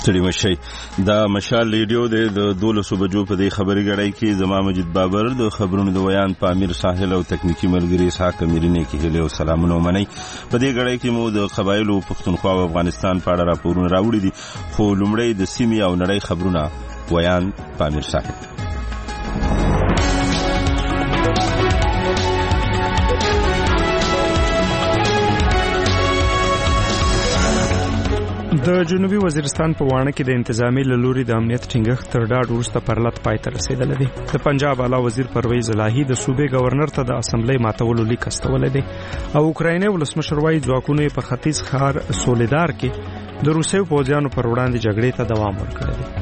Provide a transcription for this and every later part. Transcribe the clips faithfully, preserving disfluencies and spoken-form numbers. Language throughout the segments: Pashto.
ستړي مشي. دا مشال ریډیو د دولسو بجو په دې خبري غړای کې زما مجید بابر د خبرونو د ویان په امیر ساحل او تکنیکی ملګری اسحاق امیرینه کې هله او سلامونه منئ. په دې غړای کې مو د قبایلو پښتونخوا او افغانستان په اړه راپورونه راوړي دي، خو لومړی د سیمې او نړۍ خبرونه ویان په امیر ساحل. د جنوبي وزیرستان په وانه کې د انتظامی لوري د امنیت ټینګښت تر ډاډ وروسته پرلط پای ته رسیدلی دی. د پنجاب اعلی وزیر پرویز الهی د صوبې گورنر ته د اسمبلی ماتولو لیک استولی دی او اوکرایني ولسمشر وايي ځواکونو په ختیځ ښار سولیدار کې د روسیې پوځیانو پر وړاندې جګړې ته دوام ورکړی دی.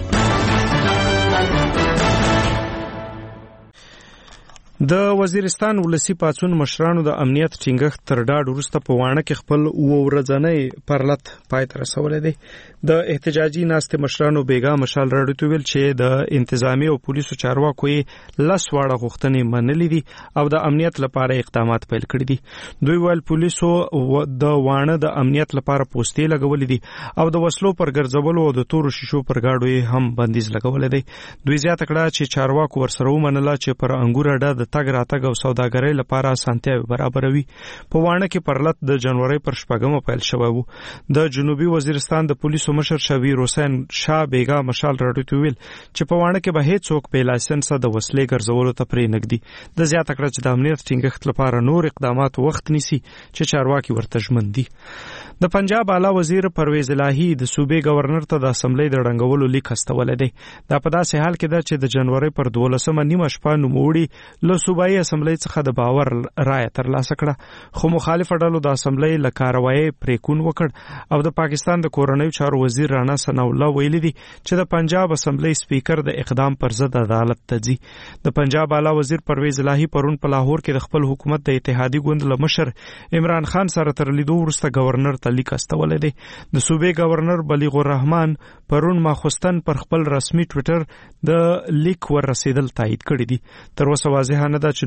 د وزیرستان ولسی پاڅون مشرانو د امنیت ټینګښت تر ډاډ وروسته په وانه کې خپل اوه ورځنی پرلط پای ته رسولی دی. د احتجاجي ناستې مشرانو بیګا مشال راډیو ته ویل چې د انتظامی او پولیسو چارواکو یې لس واړه غوښتنې منلې دي او د امنیت لپاره اقدامات پیل کړي دي. دوی ویل پولیسو د وانه د امنیت لپاره پوستې لګولې دي او د وسلو پر ګرځولو او د تورو شیشو پر گاډو یې هم بندیز لګولې دی. دوی زیاته کړه چې چارواکو ورسره ومنله چې پر انګور اډه د تګ راتګ او سوداګرۍ لپاره اسانتیاوې برابروي. په وانه کې پرلط د جنوري پر شپږمه پیل شوی و. د جنوبي وزیرستان د پولیسو مشر شبیر حسین شاه بیګا مشال راډیو ته ویل چې په وانه کې به هیڅوک بې لایسنسه د وسلې ګرځولو ته پرې نږدي. د زیاته کړه چې د امنیت ټینګښت لپاره نور اقدامات وخت نیسي چې چارواکي ورته ژمن دي. د پنجاب اعلی وزیر پرویز الهی د صوبې گورنر ته د اسمبلی د ړنګولو لیک استولی دی. دا په داسې حال کې ده چې د جنوري پر دولسمه نیمه شپه نوموړي له صوبایي اسمبلی څخه د باور رایه ترلاسه کړه، خو مخالفه ډلو د اسمبلی له کاروایۍ پریکون وکړ او د پاکستان د کورنیو چارو وزیر رانا ثناء الله ویلي دي چې د پنجاب اسمبلی سپیکر د اقدام پر ضد عدالت ته ځي. د پنجاب اعلی وزیر پرویز الهی پرون په لاهور کې د خپل حکومت د اتحادي ګوند له مشر عمران خان سره تر لیدو وروسته گورنر ته لیک استولی دی. د صوبې گورنر بلیغ الرحمن پرون ماخوستن پر خپل رسمي ټویټر د لیک ور رسیدل تایید کړی دي. تر اوسه واضح نه ده چې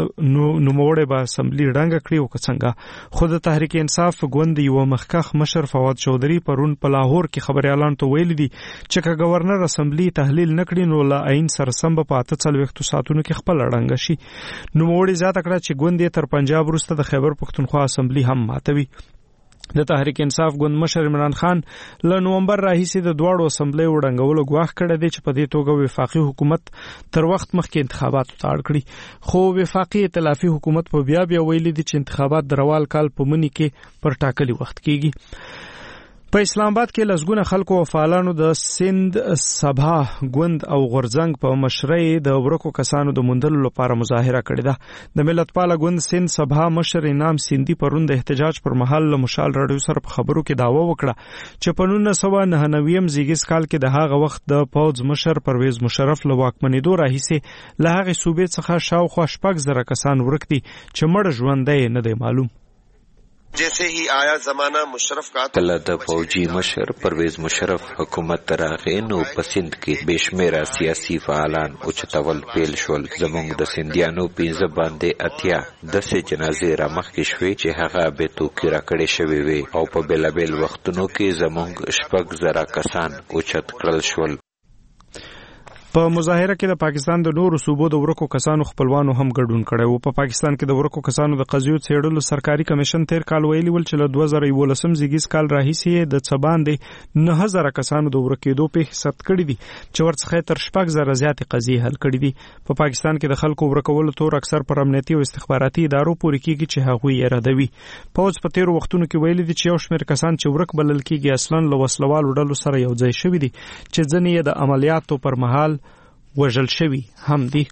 نوموړی به اسمبلی ړنګه کړي او که څنګه، خو د تحریک انصاف ګوند یو مخکښ مشر فواد چودھری پرون په لاهور کې خبريالانو ته ویلي دي چې که گورنر اسمبلی تحلیل نکړي نو له عین سره سم په اته څلوېښتو ساعتونو کې خپل ړنګه شي. نوموړی زیاته کړه چې ګوند یې تر پنجاب وروسته د خیبر پښتونخوا اسمبلی هم ماتوي. د تحریک انصاف ګوند مشر عمران خان له نومبر راهیسې د دواړو اسمبلی وړنګولو ګواښ کړی دی چې په دې توګه وفاقي حکومت تر وخت مخکې انتخاباتو ته اړ کړي، خو وفاقي ائتلافي حکومت په بیا بیا ویلي دي چې انتخابات د روال کال په مني کې پر ټاکلي وخت کېږي. په اسلام آباد کې لسګونه خلکو او فعالانو د سند سبا ګوند او غورځنګ په مشرۍ د ورکو کسانو د موندلو لپاره مظاهره کړې ده. د ملت پاله ګوند سند سبا مشر انعام سیندي پرون د احتجاج پر مهال له مشال راډیو سره په خبرو کې دعوه وکړه چې په نولس سوه نهه نوي زیږیز کال کې د هغه وخت د پوځ مشر پرویز مشرف له واکمنېدو راهیسې له هغې صوبې څخه شاوخوا شپږ زره کسان ورک دي چې مړه ژوندی نه دی معلوم. जैसे ही आया जमाना मुशर्रफ का कल द फौजी मशर परवेज मुशर्रफ हुकूमत तरागे नो पसंद के बेशमेरा सियासी फालान उचतवल पेल शोल जमुंग द सिंधियानो पिंजा बांधे अथिया दसे जनाजे रामख के शवे चेहगा बेतु किरा कड़े शवे वे और प बेलाबेल वक्तनों के जमुंग शपक जरा कसान उचत करल शोल. په مظاهره کې د پاکستان د نورو صوبو د ورکو کسانو خپلوانو هم ګډون کړی و. په پاکستان کې د ورکو کسانو د قضیو څېړلو سرکاري کمیشن تیر کال ویلي ول چې له دوه زره یولسم زیږیز کال راهیسې د څه باندې نهه زره کسانو د ورکېدو پېښې ثبت کړي دي چې ورڅخه تر شپږ زره زیاتې قضیې حل کړي دي. په پاکستان کې د خلکو ورکولو تور اکثر پر امنیتي او استخباراتي ادارو پورې کېږي چې هغوی یې ردوي. پوځ په تیرو وختونو کې ویلي دي چې یو شمېر کسان چې ورک بلل کېږي اصلاً له وسلوالو ډلو سره یو ځای شوي دي چې ځینې یې د عملیاتو پر مهال وژل شوي هم دي.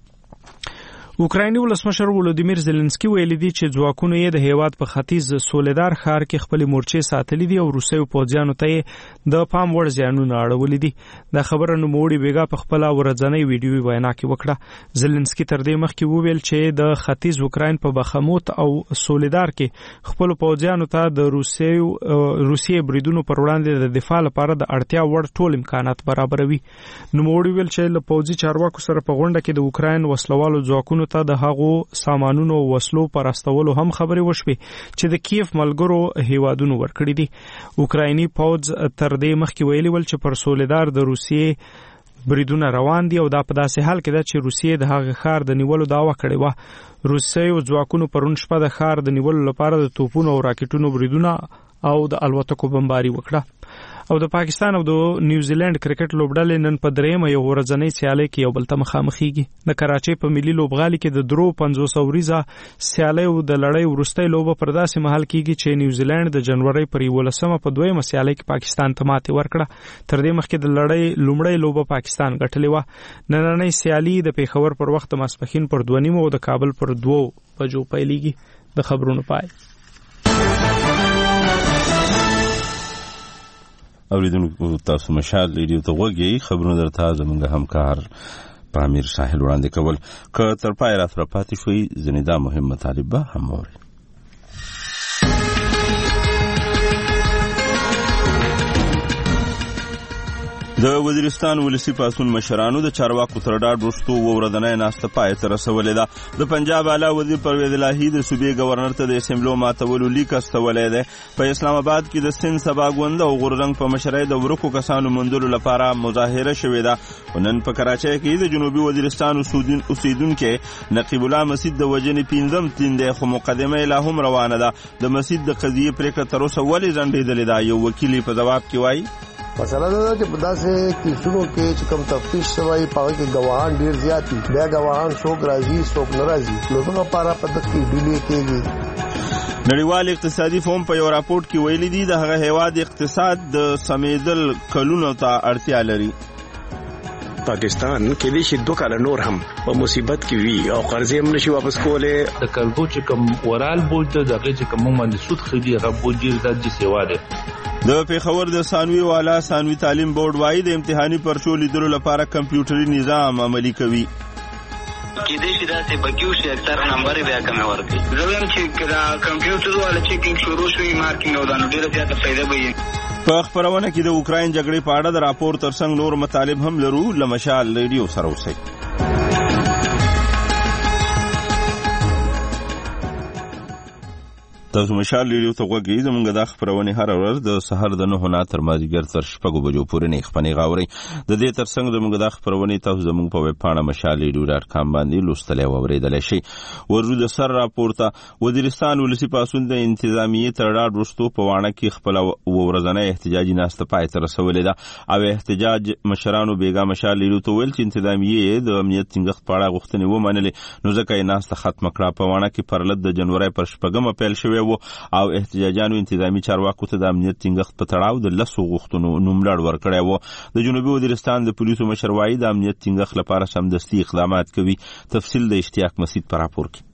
اوکرایني ولسمشر ولودیمیر زيلنسکي ویلي دي چې ځواکونو یې د هیواد په ختیځ سولیدار ښار کې خپل مورچې ساتلې دي او روسیو پوځیانو ته د پام وړ زیانونه اړولي دي. دا خبره نوموړي بیګا په خپل ورځنۍ ویډیو وینا کې وکړه. زيلنسکي تر دې مخکې وویل چې د ختیځ اوکراین په بخموت او سولیدار کې خپل پوځیانو ته د روسیو روسیې بریدونو پر وړاندې د دفاع لپاره د اړتیا وړ ټول امکانات برابروي. نوموړي ویل چې له پوځي چارواکو سره په غونډه کې د اوکراین وسلوالو ځواکونو مجاهدینو ته د هغو سامانونو او وسلو پر استولو هم خبرې وشوې چې د کیف ملګرو هیوادونو ورکړي دي. اوکرایني پوځ تر دې مخکې ویلي ول چې پر سولېدار د روسیې بریدونه روان دي او دا په داسې حال کې ده چې روسیې د هغه ښار د نیولو دعوه کړې وه. روسیې او ځواکونو پرون شپه د ښار د نیولو لپاره د توپونو او راکټونو بریدونه او د الوتکو بمباري وکړه. او د پاکستان او د نیوزیلند کرکټ لوبډلې نن په درېیمه یو ورځنۍ سیالۍ کې یو بل ته مخامخېږي. د کراچۍ په ملي لوبغالي کې د درو پنځوس اوریزه سیالۍ او د لړۍ وروستۍ لوبه پر داسې مهال کېږي چې نیوزیلند د جنوري پر یولسمه په دویمه سیالۍ کې پاکستان ته ماتې ورکړه. تر دې مخکې د لړۍ لومړۍ لوبه پاکستان ګټلې وه. نننۍ سیالي د پیښور پر وخت ماسپښین پر دوه نیمو او د کابل پر دوو بجو پیلېږي. د خبرونو پای. اوریدونکو تاسو مشال ریډیو ته وګورئ. خبرونه درته زموږ همکار پامیر ساحل وړاندې کول. که تر پای را سره پاتې شوي ځینې دا مهم مطالب به هم واورئ. د وزیرستان ولسی پاسون مشرانو د چارواکو تر ډاډ وروسته ورځنۍ ناسته پای ته رسولې ده. د پنجاب اعلی وزیر پرویز الهی د صوبې گورنر ته د اسمبلو ماتولو لیک استولې ده. په اسلام آباد کې د سند سباګوند او غوررنګ په مشرۍ د ورکو کسانو موندلو لپاره مظاهره شوې ده. نن په کراچۍ کې د جنوبي وزیرستان اوسیدونکو نقیب الله مسجد د وجنې پنځم تین دی خو مقدمه لا هم روانه ده. د مسجد د قضیې پریکړه تر اوسه ولې ځنډېدلې ده؟ یو وکیل په جواب کې وایي مسله دا چې په داسې کیسونو کې چې کوم تفتیش شوی په هغه کې ګواهان ډیر زیات دي. بیا ګواهان څوک راځي څوک نه راځي نو دغه لپاره په دغه کې ډیلې کېږي. نړیوال اقتصادي فورم په یو راپورټ کې ویلي دي د هغه هیواد اقتصاد د سمیدل کلونو ته اړتیا لري. پاکستان کې د شي دوه کال نور هم په مصیبت کې وي او قرضې هم نشي واپس کولای. د قرضو چې کوم ورال بوج د دغه چې کوم باندې سود خدي هغه بوج د دې سیوا ده. د پیښور د ثانوي والا ثانوي تعلیم بورډ وايي د امتحاني پرچو لیدلو لپاره کمپیوټري نظام عملي کوي. کې دې چې داسې بګیو شي اکثر نمبر بیا کم ورکړي. زه چې دا کمپیوټر والا چیکینګ شروع شوی مارکینګ او دا نو ډیره زیاته فائدہ به. په خبرونه کې د اوکراین جګړې په اړه د راپور ترڅنګ نور مطالب هم لرو. لمشال ریډیو سره اوسئ. تاسو مشال ریډیو ته وګورئ. زموږ د خبرونه هر ورځ د سحر د نه نه تر مازیګر تر شپږو بجو پورې نه خپنې غاوري. د دې ترڅنګ زموږ د خبرونه تاسو زموږ په ویب پاڼه مشال ریډیو ډاټ کام باندې لوستلای او اوریدلای شئ. ورجو د سر راپورته وزیرستان ولسی پاسون د انتظامیه تر ډاډ وروسته په وانه کې خپل ورځنۍ احتجاجي ناسته پای ته رسولې ده. او احتجاج مشرانو بیګا مشال ریډیو ته ویل چې انتظامیه د امنیت څنګه په اړه غوښتنې ومنلې نو ځکه یې ناسته ختم کړه. په وانه کې پرلط د جنوري پر شپږمه پیل شوی او احتجاجانو انتظامی چارواکو ته د امنیت ټینګښت په تړاو د لسو غوښتنو نوملړ ورکړی وو. د جنوبي وزیرستان د پولیسو مشر وایي د امنیت ټینګښت لپاره سمدستي اقدامات کوي. تفصیل د اشتیاق مسجد پر راپور کې.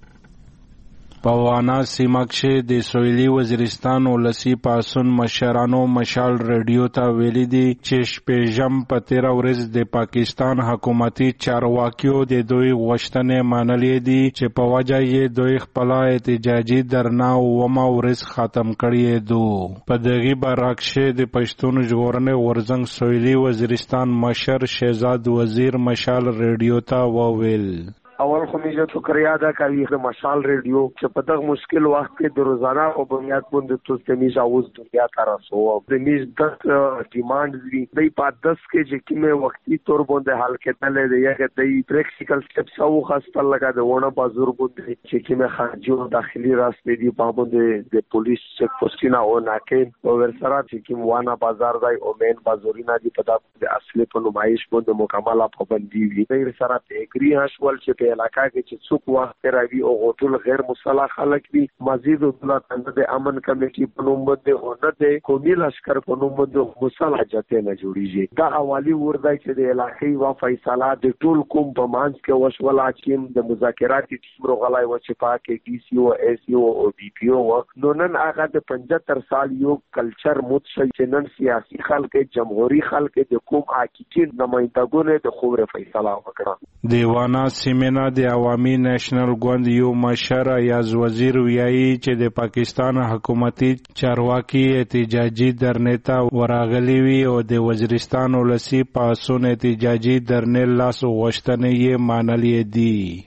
په وانا سیمه کې د سویلي وزیرستان ولسی پاسون مشرانو مشال ریډیو ته ویلي دي چې شپږم په تیره ورځ د پاکستان حکومتي چارواکیو د دوی غوښتنې منلې دي چې په وجه یې دوی خپل احتجاجي درنا ومه ورځ ختم کړی دو. په دغه برعکس د پښتون ژغورنې ورزنګ سویلي وزیرستان مشر شهزاد وزیر مشال ریډیو ته وویل اول خو می چې شکریا ادا کوي د مشال ریډیو چې په دغه مشکل وخت کې د روزانه په بنیاد باندې تاسو ته میز اوس دنیا ته راسو د میز د ډیماند دی د پاتس کې چې کیمه وختي تور باندې حل کېدل دی یا د پریکټیکل سټپس او خاصه لګا د ونه بازور باندې چې کیمه خارجي او داخلي راستې دی په باندې د پولیس چک پوسټینا او ناکې او ورسره چې کیم وانه بازار دی او مین بازورینا دی په د اصلي په نمایش باندې مکمله پابندي وي. د سره پیګری هاشول چې علاقہ کې چې څوک وخت راوي او غوټل غیر مسلح خلک دي مزید د د امن کمیټي په نوم باندې او نه د قومي لشکر په نوم باندې مسلح جته نه جوړیږي. دا حوالی ورده چې د علاقې وا فیصله د ټول کوم په مانځ کې وشول حکیم د مذاکرات ټیم روغلای و چې پاکه ډي سي او اس یو او بي پی او نو نن هغه د پنځه سال یو کلچر متشي چې نن سیاسي خلک جمهوریت خلک د کوم حقیقي نمائندګانو د خوره فیصله وکړه. دیوانا سیمنا د عوامي نېشنل ګوند یو مشر ایاز وزیر ویایي چې د پاکستان حکومتي چارواکي احتجاجي درنې ته ورغلي وي او د وزیرستان ولسی پاسون احتجاجي درنې لاس غوښتنې یې منلې دي.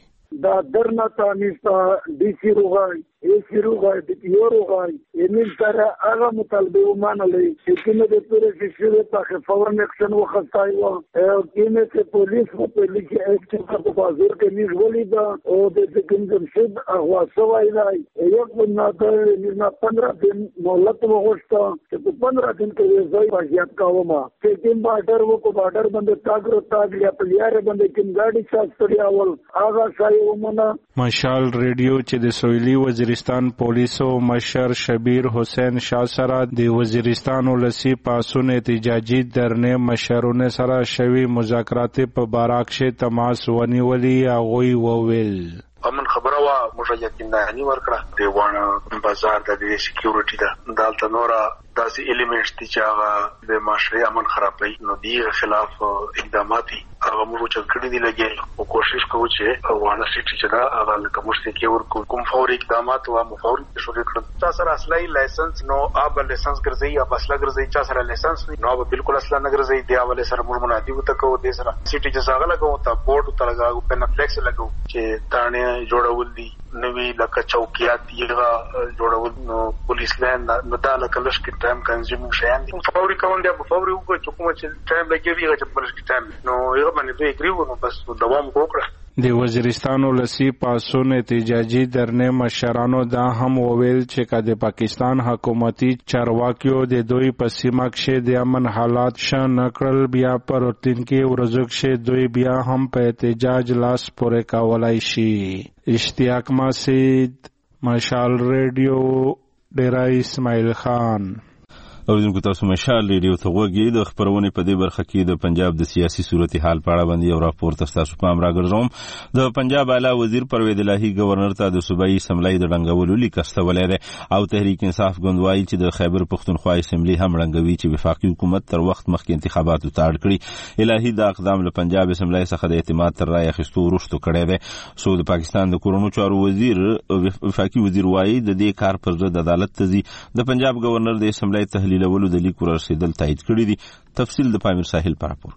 دا درنا تانیستا ډي سي روغای ای سی روغای د پیو روغای یمن سره هغه مطالبه ومانلې چې کومه د پولیس شوه په فورن اکشن وخصای و او کینه چې پولیس په پولیس کې په بازار کې نیز ولیدا او د کوم شد اغوا سوای لای یو نه د نه پندرہ دن مهلت وغوښته چې په پندرہ دن کې ځای واجب کاوما چې کوم بارډر وو کو بارډر باندې تاګرو تاګ یا پلیاره باندې کوم ګاډي شاستړي اول هغه ځای ومنه. مشال ریډیو چې د سویلي وزیرستان پولیسو مشر شبیر حسین شاه سره د وزیرستان ولسی پاسون احتجاجي درنه مشرونه سره شوی مذاکرات په باراکشه تماس ونیولي هغوی وویل امن خبره وا موږ یقیني ورکړه د وانه بازار د سکیورټي دا دالته نورا داسې الیمنټس دي چې هغه د معاشري امن خرابوي نو دیغه خلاف اقدامات هغه موږ چې کړی دی لګي او کوشش کوو چې وانه سټي چې دا هغه لکه موږ کې ور کوم فوري اقدامات او مفوري شروع کړو تاسو سره اصلي لایسنس نو اب لایسنس ګرځي یا اصله ګرځي چې سره لایسنس نو به بالکل اصله نه ګرځي دی اول سره موږ منادي وته کوو د سره سټي چې څنګه لګو ته بورډ ته لګاو په نفلکس لګو چې تانه جوړول دي نوی لکه چوکیات یغه جوړول نو پولیس لاین نو دا لکه لږ کې ټایم کنزیوم شین دي فوري کوم دی په فوري وګورئ چې کوم چې ټایم لګي چې په لږ ټایم نو یو باندې دوی اګریو نو بس دوام وکړه. د وزیرستان ولسی پاسون احتجاجي درنه مشرانو دا هم وویل چې کله پاکستان حکومتي چارواکیو د دوی په سیمه کې د امن حالات ش نکړل بیا پر تین کې ورزق شه دوی بیا هم په احتجاج لاس پورې کولای شي. اشتیاق مسید مشال ریډیو ډیرا اسماعیل خان. او دغه تاسو مشال ریډیو ته وګورئ د خبرونه په دې برخه کې د پنجاب د سیاسي صورتحال په اړه باندې یو راپور تاسو پام راګرځوم. د پنجاب اعلی وزیر پرویز الهی گورنر ته د صوبایي اسمبلی د ډنګولو لیک استولې ده او تحریک انصاف ګوندوایي چې د خیبر پختونخوا اسمبلی هم ډنګوي چې وفاقي حکومت تر وخت مخکې انتخاباتو ته اړ کړي. الهی د اقدام له پنجاب اسمبلی څخه د اعتماد تر رای اخیستو وروسته کړی دی. سو د پاکستان د کورونو چارو وزیر وفاقي وزیر وایي د دې کار پر ضد عدالت ته ځي. د پنجاب گورنر د اسمبلی تحلیلولو د لیک ورسېدل تایید کړی دي. تفصیل د پامیر ساحل پر راپور.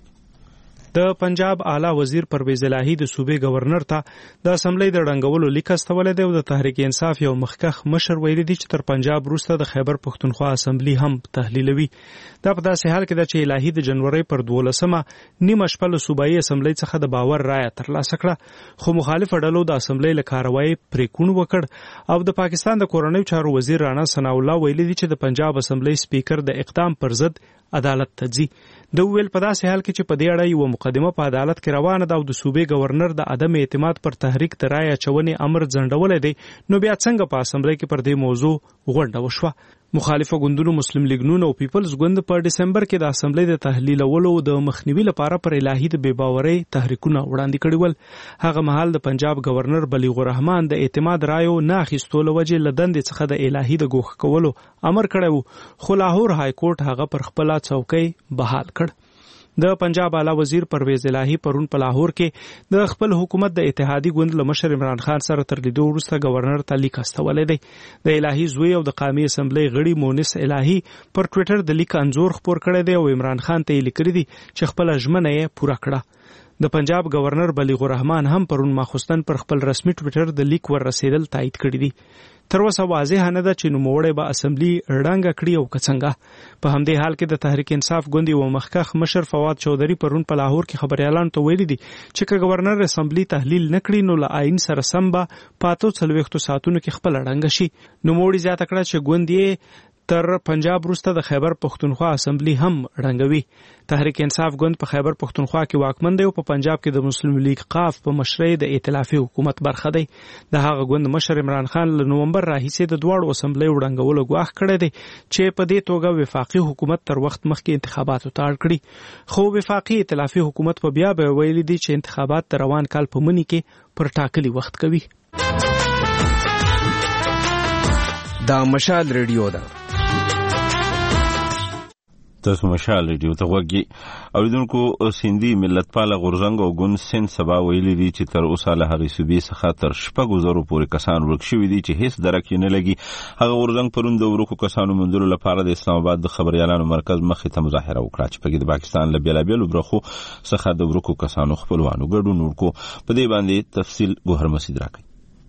د پنجاب اعلی وزیر پرویز الهی د صوبې گورنر ته د اسمبلی د ډنګولو لیک استولې دی او د تحریک انصاف یو مخکخ مشر ویلي دی چې تر پنجاب وروسته د خیبر پختونخوا اسمبلی هم تحلیلوي. دا په داسې حال کې ده چې الهی د جنوري پر دولسمه نیمه شپه له صوبایي اسمبلی څخه د باور رایه ترلاسه کړه خو مخالف ډلو د اسمبلی له کاروایی پریکون وکړ او د پاکستان د کورنیو چارو وزیر رانا ثنا الله ویلي دی چې د پنجاب اسمبلی سپیکر د اقدام پر ضد عدالت ته ځي. د ویل په داسې حال کې چې په دې اړه یو مقدمه په عدالت کې روانه ده او د صوبې گورنر د عدم اعتماد پر تحریک د رایه اچونې امر ځنډولی دی نو بیا څنګه په اسمبلی کې پر دې موضوع غونډه وشوه. مخالفه ګوندونو مسلم لیگ نون او پیپلز ګوند په دسمبر کې د اسمبلی د تحلیلولو د مخنیوي لپاره پر الهی د بې باورۍ تحریکونه وړاندې کړي ول. هغه مهال د پنجاب گورنر بلیغ الرحمن د اعتماد رایو نه اخیستو له وجې له دندې څخه د الهی د ګوښه کولو امر کړی و خو لاهور های کورټ هغه پر خپله څوکۍ بحال کړ. د پنجاب اعلی وزیر پرویز الهی پرون په لاهور کې د خپل حکومت د اتحادی ګوند له مشر عمران خان سره تر لیدو وروسته گورنر ته لیک استولې دی. د الهی زوی او د قومي اسمبلی غړي مونس الهی پر ټوئیټر د لیک انزور خپور کړی دی او عمران خان ته یې لیکلي دي چې خپل ژمنه یې پوره کړه. د پنجاب گورنر بلیغ الرحمن هم پرون ماخوستن پر خپل رسمي ټوئیټر د لیک ور رسیدل تایید کړی دی. تر اوسه واضح نه ده چې نوموړی به اسمبلی ړنګه کړي او که څنګه. په همدې حال کې د تحریک انصاف ګوند یو مخکخ مشر فواد چودھری پرون په لاهور کې خبريالانو ته ویلي دي چې که گورنر اسمبلی تحلیل نه کړي نو له آئین سره سم به پاتو څلوېښتو ساعتونو کې خپل ړنګه شي. نوموړي زیاته کړه چې ګوند یې تر پنجاب وروسته د خیبر پختونخوا اسمبلی هم ړنګوي. تحریک انصاف ګوند په خیبر پختونخوا کې واکمن دی او په پنجاب کې د مسلم لیگ قاف په مشرۍ د ائتلافي حکومت برخه دی. د هغه ګوند مشر عمران خان له نومبر راهیسې د دواړو اسمبلی وړاندولو ګواښ کړی دی چې په دې توګه وفاقي حکومت تر وخت مخکې انتخاباتو ته اړ کړي. خو وفاقي ائتلافي حکومت په بیا به ویلي دي چې انتخابات د روان کال په مني کې پر ټاکلي وخت کوي. دا مشال ریډیو ده. تاسو مشال ریډیو ته وګورئ. اوریدونکو سیندي ملت پاله غورزنګ او ګوند سند سبا ویلي دي چې تر اوسه له هرې صوبې څخه تر شپږو زرو پورې کسان ورک شوي دي چې هیڅ درک یې نه لګي. هغه غورزنګ پرون د ورکو کسانو موندلو لپاره د اسلام آباد د خبريالانو مرکز مخې ته مظاهره وکړه چې پکې د پاکستان له بیلابیلو برخو څخه د ورکو کسانو خپلوانو ګډون وکړو. په دې باندې تفصیل ګوهر مسعود راکړي.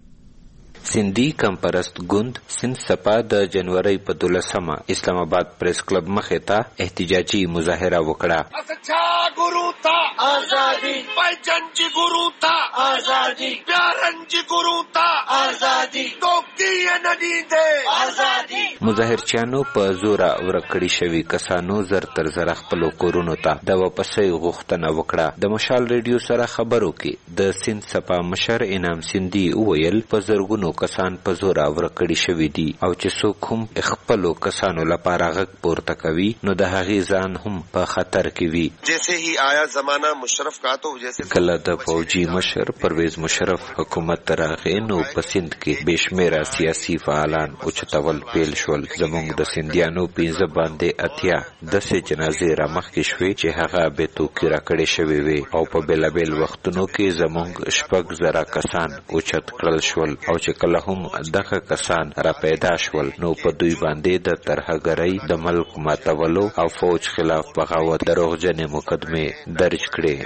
سندی کمپرست ګوند سند سپا د جنوري په دولسمه اسلام آباد پریس کلب مخې ته احتجاجي مظاهره وکړه. اچھا ګورو ته ازادي پنځنج ګورو ته ازادي پیارنج ګورو ته ازادي دوکي نه دي ده ازادي. مظاهرچیانو په زوره ورکړی شوی کسانو زر تر زر خپل کورونو ته د واپسۍ غوښتنه وکړه. د مشال ریډیو سره خبرو کې د سند سپا مشر انعام سندي وویل په زرګونو کسان په زور ورکړی شوی دي او چې څوک هم خپل کسانو لپاره غږ پورته کوي نو د هغې ځان هم په خطر کې وي. جیسے ہی آیا زمانہ مشرف کا تو جیسے کله د فوجي مشر پرویز مشرف حکومت راغی نو په سند کې بشمیره سیاسي فعالان اوچتول پیل شول. زموږ د سندیانو پنځه باندې اتیا داسې جنازې رامخکې شوې چې هغه بې توکي راکړې شوې وې او په بېلابېل وختونو کې زموږ شپږ زره کسان اوچت کړل شول او چې کله هم دغه کسان را پیدا شول نو په دوی باندې د ترهګرۍ د ملک ماتولو او فوج خلاف بغاوت دروغجنې مقدمې درج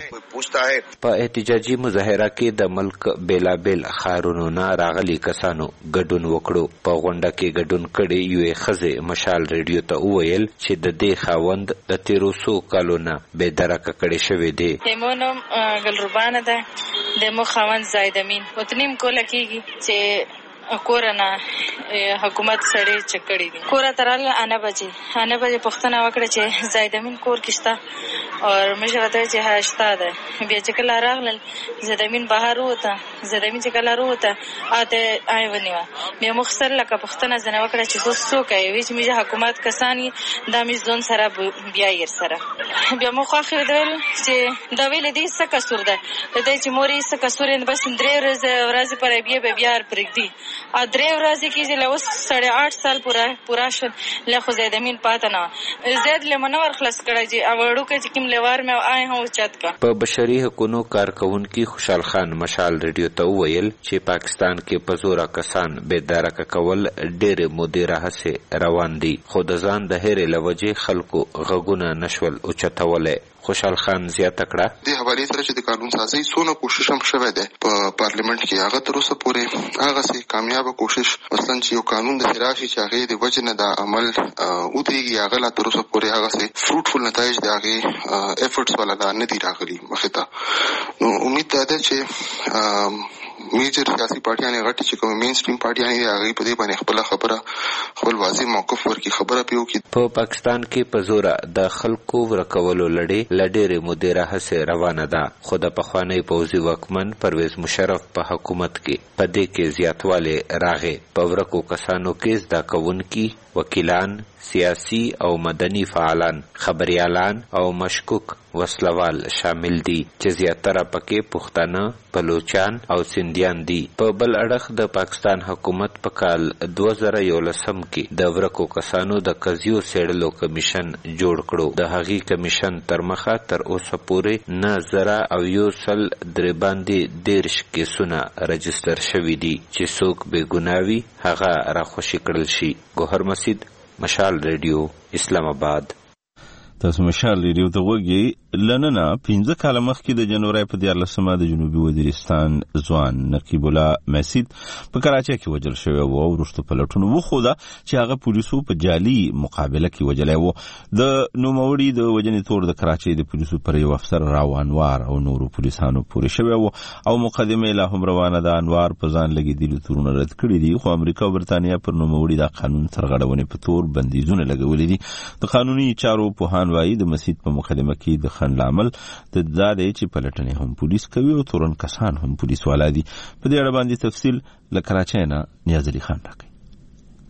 کړې. په احتجاجي مظاهره کې د ملک بیلابیل ښارونو نه راغلي کسانو ګډون وکړو. په غونډه کې ګډون کړي یوې ښځې مشال ریډیو ته وویل چې د دې خاوند د تیرو څو کالو نه بې درکه کړی شوی دی. زمو نوم ګلربانه ده، د مو خاوند زایدمین وتنیم کوله کېږي چې کورنا حکومت سره چکړی دي. کور ترال انا بجې انا بجې پښتنه وکړه چې زایدمین کور کېستا او مشه وته چې هاشتا ده. بیا چې کله راغلل زایدمین بهر وته زایدمین چې کله وروته اته آی ونیوا بیا مخسر لکه پښتنه زنه وکړه چې دوستو کوي وی چې مشه حکومت کسانی د میز ځون سره بیا یې سره بیا مخ اخر دل چې دا ویل دي څه کسور ده د دې چې موري څه کسور نه بس درې ورځې ورځې پر بیا بیا پرېږدي ا درې ورځې کې چې لوس ساڑھے آٹھ سال پورا پورا شول له خو زیدمین پاتنه زید لمنور خلاص کړی چې اورو کې چې کوم لوار مې آی هم چت کا. په بشري حقوقو کارکونکو خوشحال خان مشال ریډیو ته ویل چې پاکستان کې پزورا کسان بې درکه کول ډېر مودې راهسه روان دي خو د ځان د هرې لوجې خلکو غږونه نشول او چتوله. خوشحال خان زیاته کړه د حواله سره چې د قانون سازي سونه کوشش هم شوه ده په پارلیمنت کې هغه تر اوسه پورې هغه سي کامیاب کوشش مثلا چې یو قانون د راشي چې هغه د وجنه د عمل او دیږي هغه لا تر اوسه پورې هغه سي فروټفل نتایج د هغه افورټس ولا دا نه دی راغلي مخه ته. نو امید ده چې میجر سیاسي پارټیانې غټي چې کوم مین سټریم پارټیانې هغه په دې باندې خپل خبره خپل واضح موقف ورکړي خبره پیو کی. په پاکستان کې په زور د خلکو ورکولو لړۍ لډېرې مودې راهسه روانه ده خو د پخوانی پوځي واکمن پرویز مشرف په حکومت کې په دې کې زیاتواله راغې. په ورکو کسانو کې زده کوونکي وکیلان سیاسی او مدني فعالان خبريالان او مشکوک وسلوال شامل دي چې زیاتره پکې پښتانه بلوچان او سندیان دي. په بل اړخ د پاکستان حکومت په کال دوه زره یولسم کې د ورکو کسانو د قضیو سیړلو کمیشن جوړ کړو. د هغې کمیشن تر مخه تر اوسه پورې نه زره او یو سل درې باندې دیرش کیسونه رجستر شوي دي چې څوک بې ګناوي هغه راخوشي کړل شي. ګوهر مسعود مشال ریډیو اسلام آباد. تاسو مشال ریډیو ته وګورئ. لننه پنځه کاله مخکې د جنوري په دیارلسمه د جنوبي وزیرستان ځوان نقیب الله مسعود په کراچۍ کې وژل شوی و او وروسته پلټونو وښوده چې هغه پولیسو په جعلي مقابله کې وژلی و. د نوموړي د وژنې تور د کراچۍ د پولیسو پر یو افسر راو انوار او نورو پولیسانو پورې شوی و او مقدمه لا هم روانه ده. انوار په ځان لګېدلي تورونه رد کړي دي خو امریکا او برتانیا پر نوموړي د قانون سرغړونې په تور بندیزونه لګولي دي. د قانوني چارو پوهان وايي د مسعود په مقدمه کې د خن لامل د ځای چې پلټنې هم پولیس کوي او تورن کسان هم پولیس والا دي. په دې اړه باندې تفصیل له کراچۍ نه نیاز علي خان راکړي.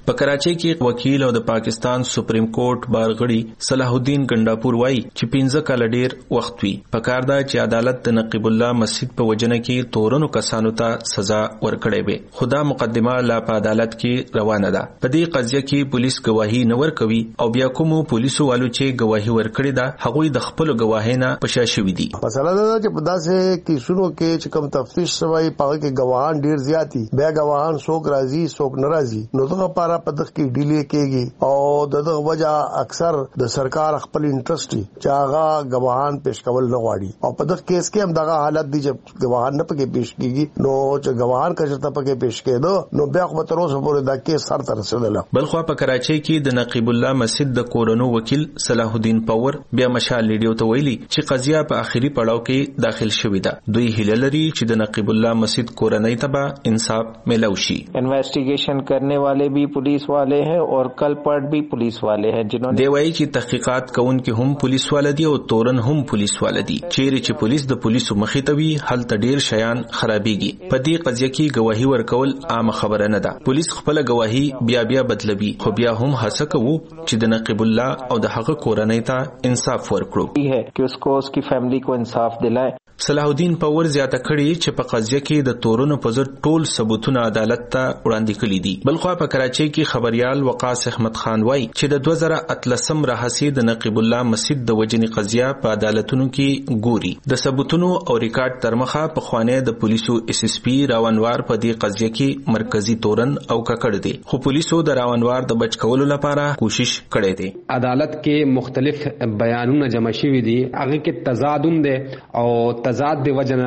په کراچۍ کې وکیل او د پاکستان سپریم کورټ بارغړي صلاح الدین ګنداپور وایي چې پنځه کال ډیر وخت وي پکار دا چې عدالت د نقیب الله مسجد په وجنه کې تورنو کسانو ته سزا ورکړي وي. خدا مقدمه لا په عدالت کې روانه ده. په دې قضیه کې پولیس گواهی نه ورکوي او بیا کوم پولیسو والو چې گواهی ورکړي دا هغوی د خپل گواهینه پشا شوی دي. مسله دا چې په داسې کیسونو کې چې کوم تفتیش شوی په کې گواهان ډیر زیاتی بیا گواهان څوک راځي څوک ناراضي نو دغه لپاره په دغه کې ډیلی کېږي او دغه وجہ اکثر د سرکار خپل انټرست چې هغه گواهان پیش کول نه غواړي او په دغه کیس کې هم دغه حالت دی چې گواهان نه پکې پیش کیږي نو چې گواهان کچته پکې پیش کېدو نو بیا خو تر اوسه پورې دا کیس سر ته رسیدل. بلخو په کراچۍ کې د نقیب الله مسجد د کورونو وکیل صلاح الدین پاور بیا مشال ریډیو ته ویلي چې قضیه په آخري پړاو کې داخل شوې ده. دوی هیله لري چې د نقیب الله مسجد کورنۍ ته به انصاف ملو شي. انویسٹیگیشن کرنے والے بھی پولیس والے ہیں اور کل پٹ بھی پولیس والے ہیں جنہوں دی وایي چې تحقیقات کوونکي هم پولیس والے دي او تورن هم پولیس والے دي. چیرې چې پولیس د پولیسو مخې ته وي هلته ډیر شیان خرابېږي. په دې قضیه کې گواهی ورکول عام خبره نه ده. پولیس خپل گواهی بیا بیا بدلوي خو بیا هم هڅه کوي چې د نقیب الله او د هغه کورنۍ ته انصاف ورکړو ہے کہ اس کو اس کی فیملی کو انصاف دلائے. صلاح الدین پاور زیاته کړي چې په قضیه کې د تورونو په ضد ټول ثبوتونه عدالت ته وړاندې کړي دي. بلخو په کراچۍ کې خبريال وقاص احمد خان وایي چې د دوه زره اتلسم راهسي د نقیب الله مسجد د وجنې قضیه په عدالتونو کې ګوري. د ثبوتونو او ریکارډ ترمخه په خوانه د پولیسو اس اس پی راونوار په دې قضیه کې مرکزی تورن او ککړ دي خو پولیسو د راونوار د بچ کولو لپاره کوشش کړي دي. عدالت کې مختلف بیانونه جمع شوي دي هغه کې تضادم دي او تضاد دی وجنه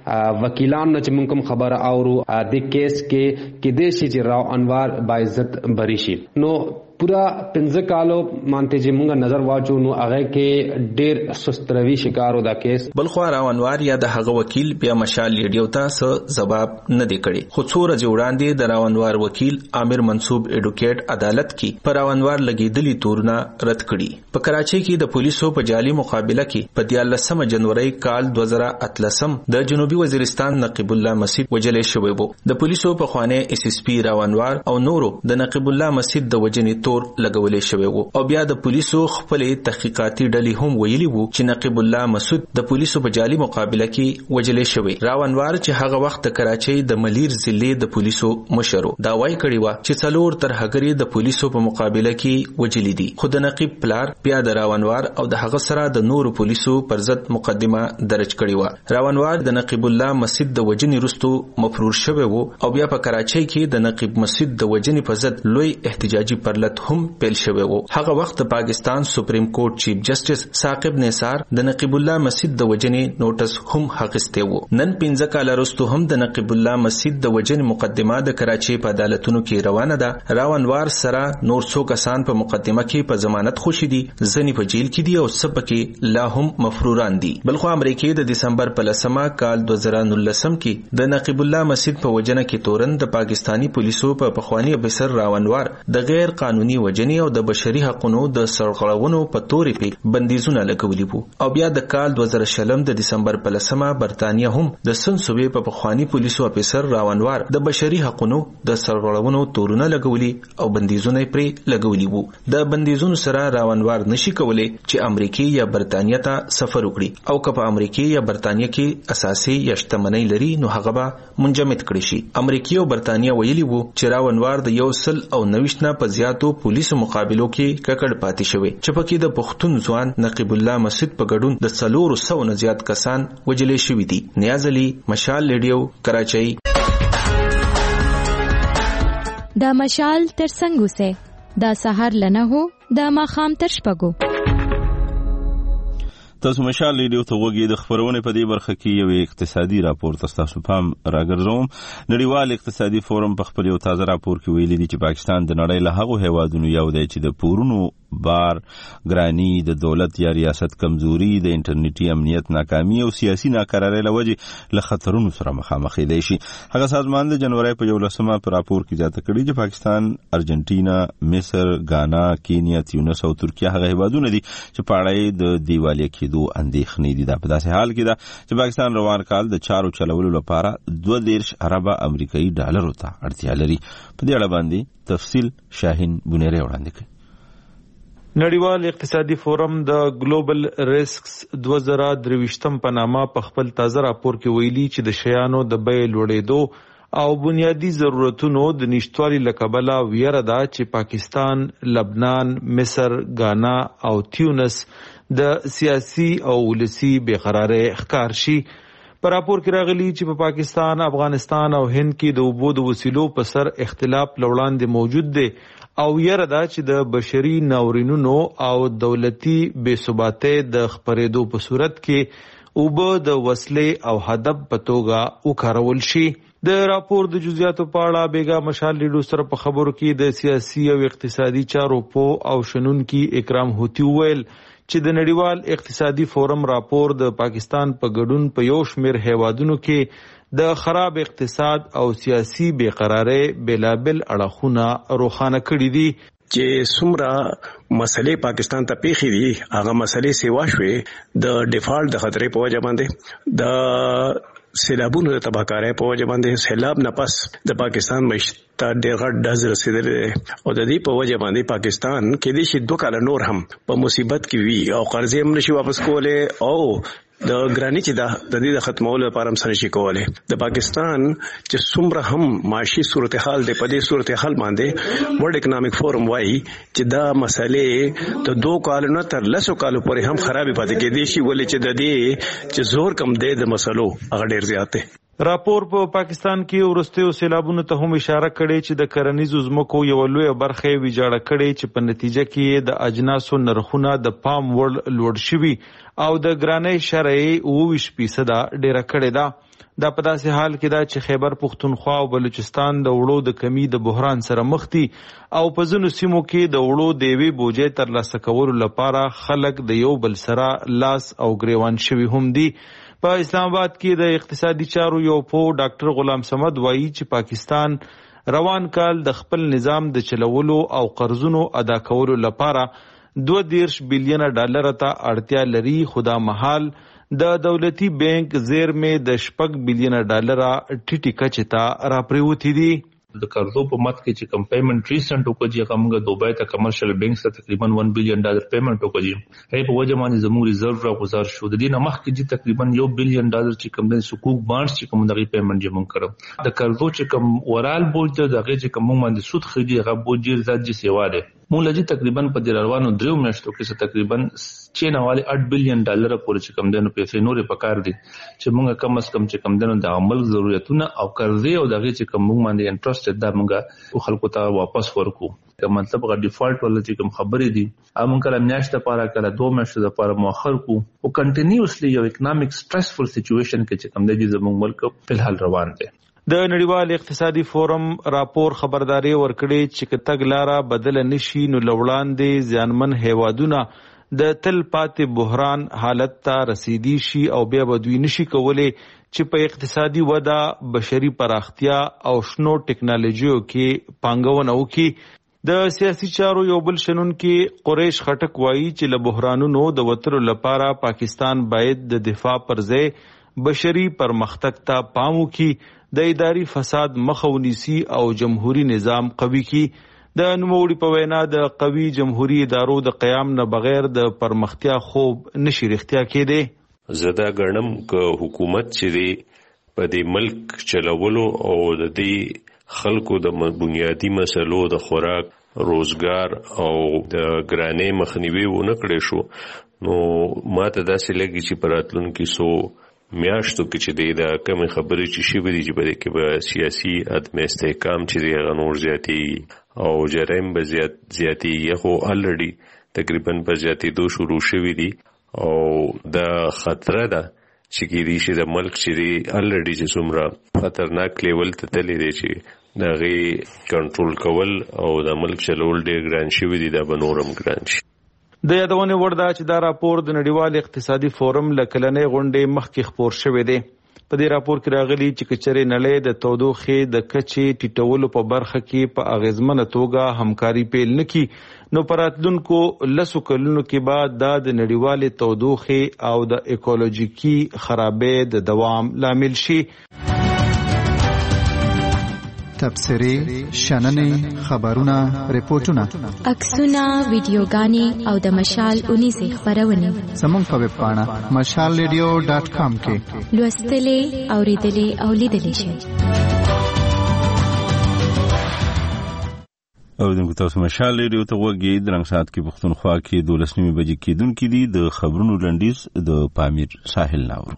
وکیلان نه چې موږ خبره اورو د کیس کې کې د شي چې راو انوار باعزت بری شي نو پورا پنځه کالو مانته چې موږ نظر واچو نو هغه کې ډیر سستروي شکارو دا کیس. بلخو راو انوار یا د هغه وکیل بیا مشال ریډیو ته څه جواب نه دی کړی خو څو ورځې وړاندې د راو انوار وکیل عامر منصوب ایډوکیټ عدالت کې پر راو انوار لګیدلی تورونه رد کړي. په کراچۍ کې د پولیسو په جعلي مقابله کې په دیارلسمه جنوري کال دوه زره اتلسم د جنوبي وزیرستان نقیب الله مسجد وجلې شوی وو. د پولیسو په خوانه اس اس پی راو انوار او نورو د نقیب الله مسجد د وجنې تور لګولې شوی وو او بیا د پولیسو خپل تحقیقاتي ډلې هم ویلي وو چې نقیب الله مسعود د پولیسو په جعلي مقابله کې وجلې شوی. راو انوار چې هغه وخت د کراچۍ د ملیر ضلع د پولیسو مشر دا وایي کړی و چې څلور تر هغری د پولیسو په مقابله کې وجلې دي خو د نقیب پلار بیا د راو انوار او د هغه سره د نورو پولیسو پر ضد مقدمه درج کړی و. راو انوار د نقیب الله مسجد د وجنې رستو مفرور شوی وو او بیا په کراچۍ کې د نقیب مسجد د وجنې په ضد لوی احتجاجي پرلط هم پیل شوی وو. هغه وخت د پاکستان سپریم کورټ چیف جسټس ثاقب نثار د نقیب الله مسجد د وجنې نوټس هم حقسته وو. نن پنځه کال وروسته هم د نقیب الله مسجد د وجنې مقدمه د کراچۍ په عدالتونو کې روانه ده. راو انوار سره نور څو کسان په مقدمه کې په ضمانت خوشي دي ځنی په جیل کې دي او سپکه لا هم مفروران دي. بلخو امریکای د دسمبر په لسمه کال دوه زره نولسم کې د نقیب الله مسجد په وجنه کې تورن د پاکستانی پولیسو په پخوانی افسر راو انوار د غیر قانوني وجنې او د بشري حقوقو د سرغړونو په تورې په بندیزونه لګولي وو او بیا د کال دوه زره شلم د دسمبر په لسمه برتانیا هم د سن صوبې په پخوانی پولیسو افسر راو انوار د بشري حقوقو د سرغړونو تورونه لګولي او بندیزونه پرې لګولي وو. د بندیزونو سره راو انوار نشي کولای چې امریکای یا برتانیا ته سفر وکړي او که په امریکای یا برتانیا کې اساسي یا شتمنۍ لري نو هغه به منجمد کړي شي. امریکای او برتانیا ویلي وو چې راو انوار د یو سل او نوښت نه په زیاتو پولیسو مقابلو کې ککړ پاتې شوی چې پکې د پښتون ځوان نقیب الله مسعود په ګډون د څلورو سو نه زیات کسان وجلې شوي دي. نیاز علي مشال ریډیو کراچۍ. دا مشال تر څنګه سه دا سحر لنه هو دا ماخام تر شپږو. تاسو مشال ریډیو ته وګورئ. د خبرونه په دې برخه کې یو اقتصادي راپور تاسو پام راګرځوم. نړیوال اقتصادي فورم په خپل یو تازه راپور کې ویلي دی چې پاکستان د نړۍ له هغو هیوادونو یو دی چې د پورونو بار ګرانی د دولت یا ریاست کمزوري د انټرنیټي امنیت ناکامي او سیاسي ناکرارۍ لوجې له خطرونو سره مخامخ دی شي. هغه سازمان د جنوري په یولسمه په راپور کې زیاته کړي چې پاکستان، ارجنټینا، مصر، غانا، کینیا، تیونس او ترکیه هغه هیوادونه دي چې په اړه د دیوالیا کېدو اندېښنې دي. دا په داسې حال کې ده چې پاکستان روان کال د چارو چلولو لپاره دوه دېرش اربه امریکایي ډالرو ته اړتیا لري. په دې اړه باندې تفصیل شاهین بونیری وړاندې کوي. نړیوال اقتصادي فورم د ګلوبل ریسکس دوه زره درویشتم په نامه په خپل تازه راپور کې ویلي چې د شیانو د بیې لوړېدو او بنیادی ضرورتونو د نشټوالي له کبله ویره ده چې پاکستان، لبنان، مصر، غانا او تیونس د سیاسي او ولسی بېقرارۍ ښکار شي. په راپور کې راغلي چې په پاکستان، افغانستان او هند کې د اوبو د وسیلو په سر اختلاف لوړاندې موجود دی او یره دا چې د بشري ناورینونو او دولتي بې ثباتۍ د خپرېدو په صورت کې اوبه د وسلې او هدف په توګه وکارول شي. د راپور د جزئیاتو په اړه بیګا مشال لیډو سره په خبرو کې د سیاسي او اقتصادي چارو پوه او شنونکي اکرام هوتی ویل چې د نړیوال اقتصادي فورم راپور د پاکستان په ګډون په یو شمېر هیوادونو کې د خراب اقتصاد او سیاسي بېقرارۍ بېلابېل اړخونه روښانه کړي دي. چې څومره مسلې پاکستان ته پیښې دي هغه مسلې سیوا شوې د ډیفالټ د خطرې په وجه باندې، د سیلابونو د تباهکارۍ په وجه باندې، سیلاب نه پس د پاکستان معیشت ته ډېر غټ ډز رسېدلی دی او د دې په وجه باندې پاکستان کېدای شي دوه کاله نور هم په مصیبت کې وي او قرضې هم نشي واپس کولی او د ګرانی چې دا د دې د ختمولو لپاره هم سره شي کولای. د پاکستان چې څومره هم معاشي صورتحال دی په دې صورتحال باندې ورلد اکنامک فورم وايي چې دا مسلې د دوه کالو نه تر لسو کالو پورې هم خرابې پاتې کېدې شي ولې چې د دې چې زور کم دی د مسلو هغه ډېر زیات دی. راپور په پاکستان کې ورستیو سیلابونو ته هم اشاره کړې چې د کرنیزو ځمکو یو لوی برخه ویجاړه کړې چې په نتیجه کې د اجناسو نرخونه د پام وړ لوړ شوي او د ګرانۍ شرعي اوویشت فیصده ډیره کړې ده. دا په داسې حال کې ده چې خیبر پښتونخوا او بلوچستان د وړو د کمی د بحران سره مخ دي او په ځینو سیمو کې د وړو د یوې بوجۍ ترلاسه کولو لپاره خلک د یو بل سره لاس او ګریوان شوي هم دي. په اسلام آباد کې د اقتصادي چارو یو پوه ډاکټر غلام صمد وایي چې پاکستان روان کال د خپل نظام د چلولو او قرضونو ادا کولو لپاره دوه دېرش بیلیونه ډالر ته اړتیا لري، خو دا مهال د دولتي بانک زیرمې د شپږ بیلیونه ډالره ټیټې کچې ته راپریوتې دي. د قرضو په مت کې چې کم پیمنٹ ریسنت وکړي هغه موږ دوبای ته کمرشل بانک ته تقریبا یک بلین ډالر پیمنٹ وکړي. هي په وجه باندې زموږ ریزرو راغوزار شو. د دې نه مخکې چې تقریبا یو بلین ډالر چې کم د سکوک بانډز چې کوم دغه پیمنٹ جمع کړو. د قرضو چې کم ورال بوج د دغه چې کم باندې سود خېږي هغه بوج ډیر زیات جي سیوا ده. مونږ لږ تقریبا په دروازو دریو میاشتو کې تقریبا چینواله اټ بلین ډالر پورې چې کم دنو پیسې نورې پکار دي چې موږ کم از کم چې کم دنو د عمل ضرورتونه او قرضې او دغه چې کم موږ باندې انټرست دا موږ خلکو ته واپس ورکو. که مطلب غا ډیفالټ ولا چې کوم خبرې دي موږ کله میاشت لپاره کله دوه میاشتې لپاره مؤخر کو او کنټینیوسلی یو اکونومیک سټریسفل سچويشن کې چې کم دی زموږ ملک په حال روان دی. د نړیوال اقتصادي فورم راپور خبرداري ورکړي چې تګ لاره بدل نشي نو لوړاندې ځانمن هیوادونه د تل پاتې بحران حالت ته رسیدي شي او بیا بدوی نشي کولای چې په اقتصادي وده، بشري پراختیا او شنو ټکنالوژیو کې پانګونه وکړي. د سیاسي چارو یو بل شنونکي قریش خټک وایي چې له بحرانونو د وتلو لپاره پاکستان باید د دفاع پر ځای بشري پرمختګ ته پام وکړي، د اداري فساد مخه ونیسي او جمهوریت نظام قوي کړي. د نوموړي په وینا د قوي جمهوري ادارو د قیام نه بغیر د پرمختیا خوب نشي رښتیا کېدی. زدا ګڼم که حکومت چې دی په دې ملک چلولو او د دې خلکو د بنیادی مسلو د خوراک، روزګار او د ګرانۍ مخنیوي ونه کړی شو نو ماته داسې لګي چې په راتلونکي سو میاشتو کې چې دی دا کمې خبرې چې شوي دي چې په دې کې به سیاسي عدم استحکام چې دی هغه نور زیاتېږي او جرایم به زیات زیاتېږي خو الریډي تقریبا په زیاتېدو شروع شوي دي او دا خطره ده چې کېدای شي د ملک چې دی الریډي چې څومره خطرناک لیول ته تللی دی چې دغه کنټرول کول او د ملک چلول ډېر ګران شوی دی، دا به نورم ګران شي. د یادونې وړ ده چې دا راپور د نړیوال اقتصادي فورم له کلنۍ غونډې مخکې خپور شوی دی. په دې راپور کې راغلي چې کچرې نړۍ د تودوخې د کچې ټیټولو په برخه کې په اغیزمنه توګه همکاري پیل نکړي، نو په راتلونکو لسو کلونو کې به دا د نړیوالې تودوخې او د ایکولوژیکي خرابۍ د دوام لامل شي. تبصرې، شننې، خبرونه، ریپورتونه، عکسونه، ویډیوګانې او د مشال اونیزې خپرونې زموږ په ویب پاڼه مشال ریډیو ډاټ کام کې لوستلې، اوریدلې او لیدلې شئ. او دغه تاسو مشال ریډیو ته وګورئ. درنګ سات کې پښتونخوا کې دولس نیمه بجې کېدونکې دي. د خبرونو لنډیز د پامیر ساحل ناور.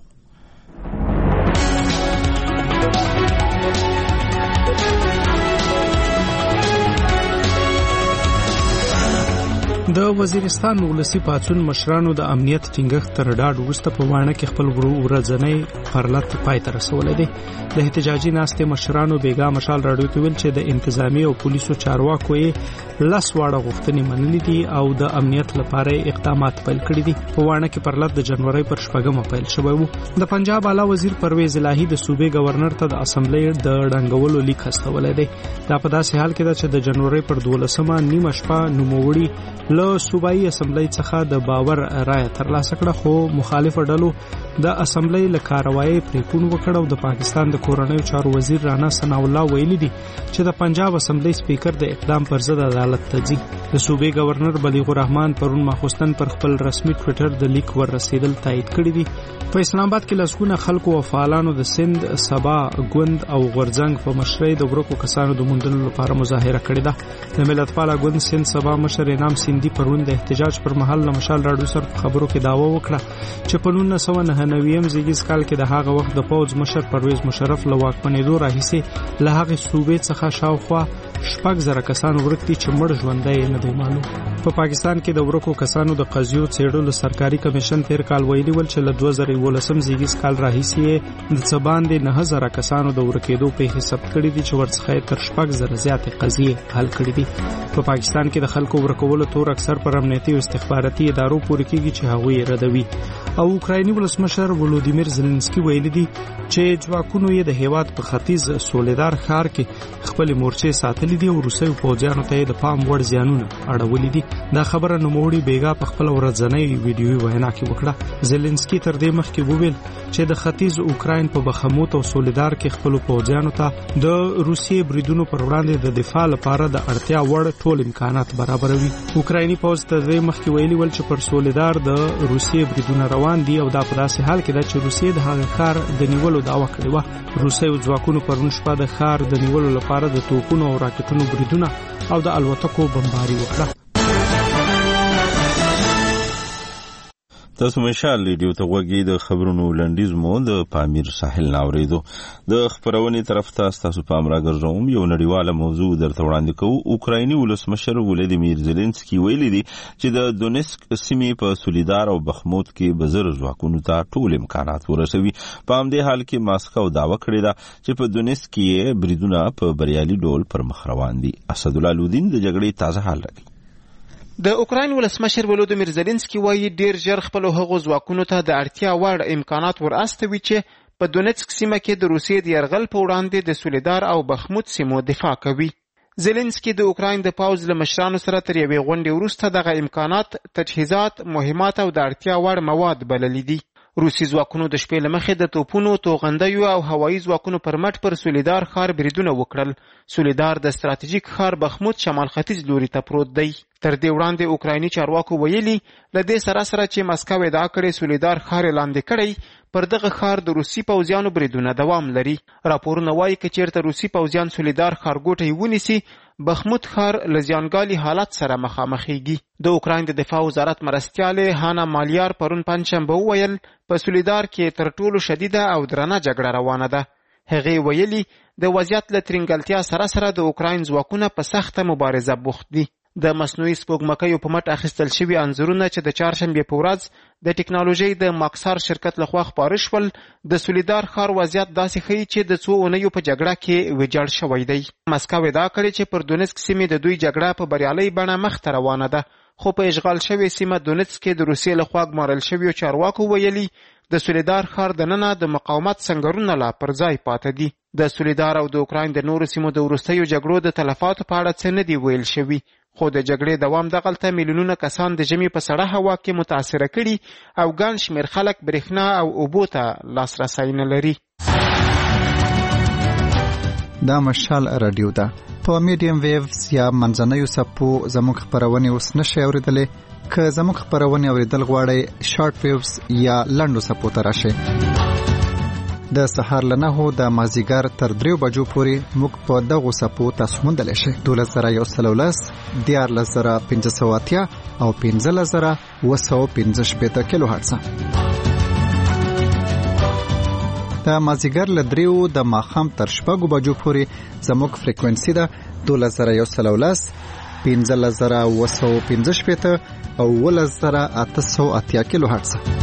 د وزیرستان ولسی پاڅون مشرانو د امنیت ټینګښت تر ډاډ وروسته په وانه کې خپل ورځنی پرلط پای ته رسولی دی. د احتجاجي ناستې مشرانو بیګا مشال راډیو ته ویل چې د انتظامی او پولیسو چارواکو یې لس واړه غوښتنې منلې دي او د امنیت لپاره اقدامات پیل کړي دي. په وانه کې پرلط د جنوري پر شپږمه پیل شوی و. د پنجاب اعلی وزیر پرویز الهی د صوبې گورنر ته د اسمبلی د ډنګولو لیک استولی دی. دا په داسې حال کې ده چې د جنوري پر دولسمه نیمه شپه نوموړي له صوبایي اسمبلی څخه د باور رایه ترلاسه کړه، خو مخالفو ډلو د اسمبلی له کاروایي پریکون وکړ او د پاکستان د کورنیو چارو وزیر رانا ثناء الله ویلي دي چې د پنجاب اسمبلی سپیکر د اقدام پر ضد عدالت ته ځي. د صوبې گورنر بلیغ الرحمن پرون ماخوستن پر خپل رسمي ټوئیټر د لیک ور رسیدل تایید کړی دي. په اسلام آباد کې لسګونه خلکو او فعالانو د سند، سبا، ګوند او غورځنګ په مشرۍ د ورکو کسانو د موندلو لپاره مظاهره کړې ده. د ملت پاله ګوند سند سبا مشر انعام سیندي پرون د احتجاج پر مهال له مشال راډیو سره په خبرو کې داوا وکړه چې په نولس سوه نهه نوي زیږیز کال کې د هغه وخت د پوځ مشر پرویز مشرف له واکمنېدو راهیسې له هغې صوبې څخه شاوخوا شپږ زره کسان ورک دي چې مړ ژوندی نه دی معلوم. په پاکستان کې د ورکو کسانو د قضیو څېړلو سرکاري کمیشن تیر کال ویلي ول چې له دوه زره یولسم زیږیز کال راهیسې د څه باندې نهه زره کسانو د ورکېدو پیښې ثبت کړي دي چې ورڅخه تر شپږ زره زیاتې قضیې حل کړي دي. په پاکستان کې د خلکو ورکولو تور اکثر پر امنیتي او استخباراتي ادارو پورې کېږي چې هغوی یې ردوي. او اوکرایني ولسمشر ولودیمیر زلنسکي ویلي دي چې ځواکونو یې د هیواد په ختیځ سولیدار ښار کې خپلې مورچې ساتلې دي او روسي پوځیانو ته یې د پام وړ زیانونه اړولي دي. دا خبره نوموړي بیګا په خپل ورځنۍ ویډیوي وینا کې وکړه. زلنسکي تر دې مخکې وویل چې د ختیځ اوکراین په بخموت او سولیدار کې خپل پوځیانو ته د روسي بریدونو پر وړاندې د دفاع لپاره د اړتیا وړ ټول امکانات برابروي. اوکرایني پوځ تر دې مخکې ویلي ول چې پر سولیدار د روسي بریدونه روان دي او دا په داسې حال کې ده چې روسي د هغه ښار د نیولو دعوه کړې وه. روسي ځواکونو پرون شپه د ښار د نیولو لپاره د توپونو او راکټونو بریدونه او د الوتکو بمباري وکړه. تاسو مشال ریډیو ته وګورئ. د خبرونو لنډیز مو د پامیر ساحل ناوریدو. د خبرونې طرف ته تاسو پام راګرځوم. یو نړیواله موضوع درته وړاندې کوو. اوکرایني ولسمشر ولادیمیر زلنسکي ویلي دي چې د دونیسک سیمې په سولیدار او بخموت کې بزر ځواکونو ته ټول امکانات ورسوي. په همدې حال کې ماسکو دعوه کړې ده چې په دونیسک کې بریدونه په بریالي ډول پر مخ روان دي. اسدالله لودین د جګړې تازه حال راکړي. د اوکراین ولسمشر ولودیمیر زلنسکي وایي ډیر ژر خپل هغو ځواکونو ته د اړتیا وړ امکانات ور استوي چې په دونیسک سیمه کې د روسیې د یرغل په وړاندې د سولیدار او بخموت سیمو دفاع کوي. زلنسکي د اوکراین د پوځ له مشرانو سره تر یوې غونډې وروسته دغه امکانات، تجهیزات، مهمات او د اړتیا وړ مواد بللي دي. روسي ځواکونو د شپې له مخې د توپونو، توغندیو او هوایي ځواکونو پر مټ پر سولیدار ښار بریدونه وکړل. سولیدار د ستراتیژیک ښار بخموت شمال ختیځ لوري ته پروت دی. تر دې وړاندې اوکرایني چارواکو ویلي له دې سره سره چې مسکو ادعا کړې سولیدار ښار یې لاندې کړی، پر دغه ښار د روسي پوځیانو بریدونه دوام لري. راپورونه وایي که چېرته روسي پوځیان سولیدار ښارګوټی ونیسي، بخموت ښار له زیانګالي حالت سره مخامخېږي. د اوکراین د دفاع وزارت مرستیالې هانا مالیار پرون پنجشنبه وویل په سولیدار کې تر ټولو شدیده او درنه جګړه روانه ده. هغې ویلي د وضعیت له ترنګلتیا سره سره د اوکراین ځواکونه په سخته مبارزه بوخت دي. د مصنوعي سپوږمکیو په مټ اخیستل شوي انځورونه چې د چهارشنبې په ورځ د ټکنالوژۍ د ماکسار شرکت لخوا خپاره شول د سولیدار ښار وضعیت داسې ښیي چې د څو اونیو په جګړه کې ویجاړ شوی دی. مسکو ادعا کړې چې پر دونیتسک سیمې د دوی جګړه په بریالۍ بڼه مخته روانه ده، خو په اشغال شوې سیمه دونیتسک کې د روسیې لخوا ګمارل شویو چارواکو ویلي د سولیدار ښار دننه د مقاومت سنګرونه لا پر ځای پاته دي. د سولیدار او د اوکراین د نورو سیمو د وروستیو جګړو د تلفاتو په اړه څه نه دي ویل شوي، خو د جګړې دوام دغلته میلیونونه کسان د ژمي په سړه هوا کې متاثره کړي او ګڼ شمېر خلک برېښنا او اوبو ته لاسرسی نه لري. دا مشال رادیو ده. په میډیم ویوز یا منځنیو څپو زموږ خپرونې اوس نشئ اورېدلی. که زموږ خپرونې اورېدل غواړئ شارټ ویوز یا لنډو څپو ته راشئ. د سهار له نهو د مازدیګر تر دریو بجو پورې موږ په دغو څپو تاسو موندلی شئ. دولس زره یو سل او لس، دیارلس زره پنځه سوه اتیا او پنځلس زره اوه سوه پنځه شپېته کیلو هرټزه. د مازدیګر له دریو د ماښام تر شپږو بجو پورې زموږ فریکوینسي ده دولس زره یو سل او لس، پنځلس زره اوه سوه پنځه شپېته او اوولس زره اته سوه اتیا کیلو هرټزه.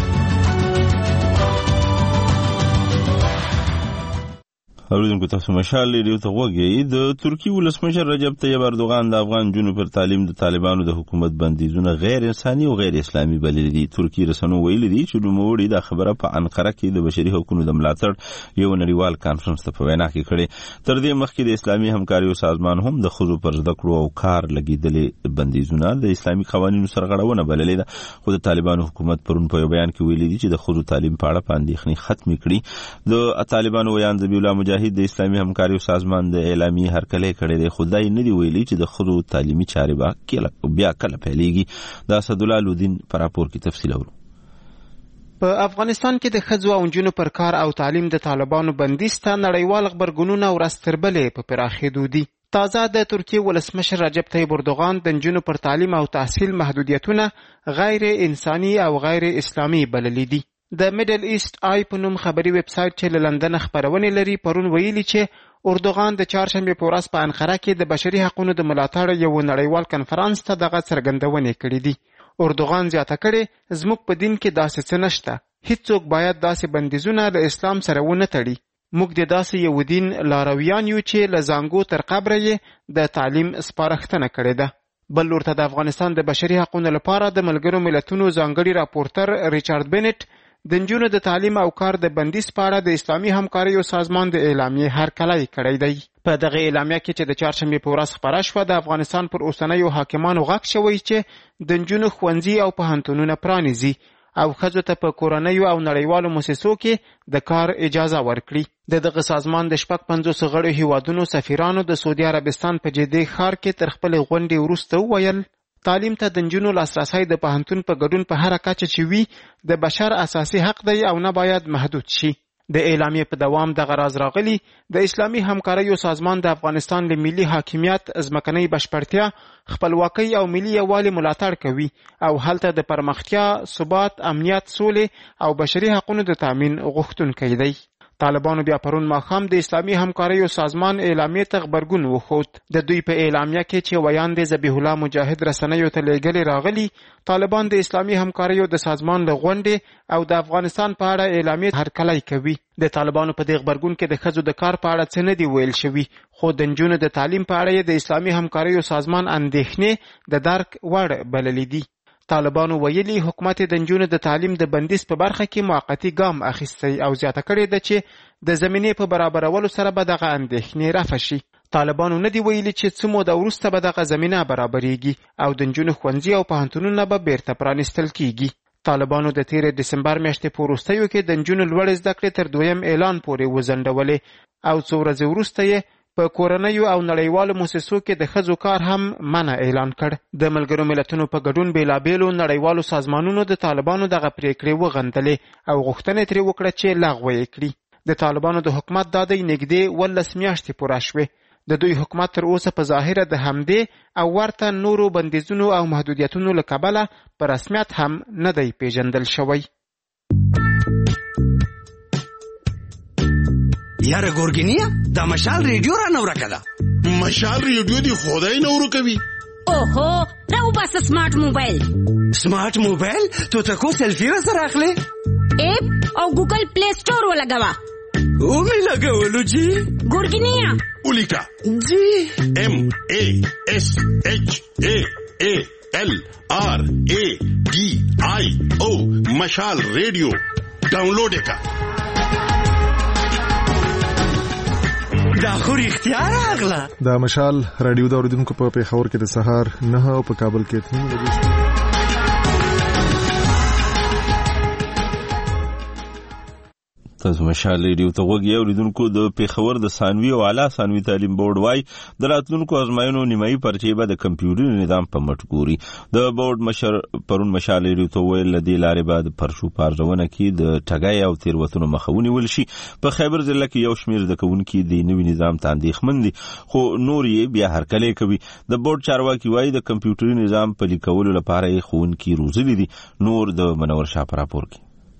اوریدونکو تاسو مشال ریډیو ته غوږ یې. د ترکی ولسمشر رجب طیب اردوغان د افغان جنو پر تعلیم د طالبانو د حکومت بندیزونه غیر انساني او غیر اسلامي بللي دي. ترکی رسنیو ویلي دي چې نوموړي دا خبره په انقره کې د بشري حقوقو د ملاتړ یو نړیوال کانفرنس ته په وینا کې کړې. تر دې مخکې د اسلامي همکاریو سازمان هم د ښځو پر زده کړو او کار لګېدلې بندیزونه د اسلامي قوانینو سرغړونه بللې ده، خو د طالبانو حکومت پرون په یو بیان کې ویلي دي چې د ښځو تعلیم په اړه په اندېښنې ختمې کړي. د طالبانو ویان ذبیح الله مجاهد د اسلامي همکاریو سازمان د اعلامیې هرکلی کړی دی، خو دا یې نه دي ویلي چې د ښځو تعلیمي چارې به بیا کله پیلېږي. د اسدالله لودین په راپور کې تفصیل اورو. په افغانستان کې د ښځو او نجونو پر کار او تعلیم د طالبانو بندیز ته نړیوال غبرګونونه ورځ تر بلې په پراخېدو دي. تازه د ترکیې ولسمشر رجب طیب اردوغان د نجونو پر تعلیم او تحصیل محدودیتونه غیر انساني او غیر اسلامي بللي دي. د میډل ایست آی په نوم خبري ویب سایټ چې له لندن خپرونې لري پرون ویلي چې اردوغان د چهارشنبې په ورځ په انقره کې د بشري حقوقو د ملاتړ یو نړیوال کنفرانس ته دغه څرګندونې کړې دي. اردوغان زیاته کړې زموږ په دین کې داسې څه نشته، هیڅوک باید داسې بندیزونه د اسلام سره ونه تړي. موږ د داسې یو دین لارویان یو چې له زانګو تر قبره یې د تعلیم سپارښتنه کړې ده. بل لورته د افغانستان د بشري حقوقو لپاره د ملګرو ملتونو ځانګړي راپورټر ریچارډ بینټ د نجونو د تعلیم او کار د بندیز په اړه د اسلامي همکاریو سازمان د اعلامیې هرکلی کړی دی. په دغه اعلامیه کې چې د چهارشنبې په ورځ خپره شوه د افغانستان پر اوسنیو حاکمانو غږ شوی چې د نجونو ښوونځي او پوهنتونونه پرانیزي او ښځو ته په کورنیو او نړیوالو مؤسسو کې د کار اجازه ورکړي. د دغه سازمان د شپږ پنځوس غړو هیوادونو سفیرانو د سعودي عربستان په جدې ښار کې تر خپلې غونډې وروسته وویل تعلیم ته د نجونو لاسرسی د پوهنتون په ګډون په هره کچه چې وي د بشر اساسي حق دی او نه باید محدود شي. د اعلامیې په دوام دغه راز راغلی د اسلامي همکاریو سازمان د افغانستان له ملي حاکمیت، ځمکنۍ بشپړتیا، خپلواکۍ او ملي یووالي ملاتړ کوي او هلته د پرمختیا، ثبات، امنیت، سولې او بشري حقوقو د تامین غوښتونکی دی. طالبانو بیا پرون ماښام د اسلامي همکاریو سازمان اعلامیې ته غبرګون وښود. د دوی په اعلامیه کې چې ویان د ذبیح الله مجاهد رسنیو ته لیږلې راغلي، طالبان د اسلامي همکاریو د سازمان له غونډې او د افغانستان په اړه اعلامیې هرکلی کوي. د طالبانو په دې غبرګون کې د ښځو د کار په اړه څه نه دي ویل شوي، خو د نجونو د تعلیم په اړه د اسلامي همکاریو سازمان اندېښنې د درک وړ بللي دي. طالبانو ویلي حکومت د نجونو د تعلیم د بندیز په برخه کې موقتی ګام اخیستی او زیاته کړې ده چې د زمینې په برابرولو سره به دغه اندېښنې رفع شي. طالبانو نه دی ویلي چې څه موده وروسته به دغه زمینه برابرېږي او د نجونو ښوونځي او پوهنتونونه به بیرته پرانیستل کیږي. طالبانو د تیرې دسمبر میاشتې په وروستیو کې د نجونو لوړې زده کړې تر دویم اعلان پورې وځنډولې او څو ورځې وروسته یې په کورنیو او نړیوالو مؤسسو کې د ښځو کار هم منع اعلان کړ. د ملګرو ملتونو په ګډون بېلابېلو نړیوالو سازمانونو د طالبانو دغه پریکړې وغندلې او غوښتنې ترې وکړه چې لغوه یې کړي. د طالبانو د حکومت دادی نږدې ولس میاشتې پوره شوې. د دوی حکومت تر اوسه په ظاهره د همدې او ورته نورو بندیزونو او محدودیتونو له کبله په رسمیت هم نه دی پیژندل شوی. یاره ګورګینیا دا مشال ریډیو را نو راکړه. مشال ریډیو دی خدای نو ورکوي. اوهو راو بس سمارټ موبایل سمارټ موبایل تو تکو سیلفی را سره اخلي اپ او ګوګل پلی سٹور ولګوا او می لګولو جی ګورګینیا ولیکا جی ام ا اس اچ ا ا ال آر ا ډي آی او مشال ریډیو ډاونلوډ کا دا خو اختیار اغلا دا مشال رادیو دا اوریدونکو په پیښور کې د سهار نه او په کابل کې اته بجې تاسو مشال ریډیو ته وګورئ اوریدونکو د پیښور د ثانوي او اعلی ثانوي تعلیم بورډ وايي د راتلونکو ازمایښتونو نیمایي پرچې به د کمپیوټري نظام په مټ ګوري د بورډ مشر پرون مشال ریډیو ته ویل لدی لارې بعد پرشو پارځونه کې د ټګای او تیروتنو مخاوني ول شي په خیبر ضلع کې یو شمیر د کوونکو د نوي نظام تاندېخمن دي خو نور یې بیا هرکلې کوي د بورډ چارواکي وايي د کمپیوټري نظام په لیکولو لپاره یې خوونکي روزلي دي نور د منور شاه پر راپور کې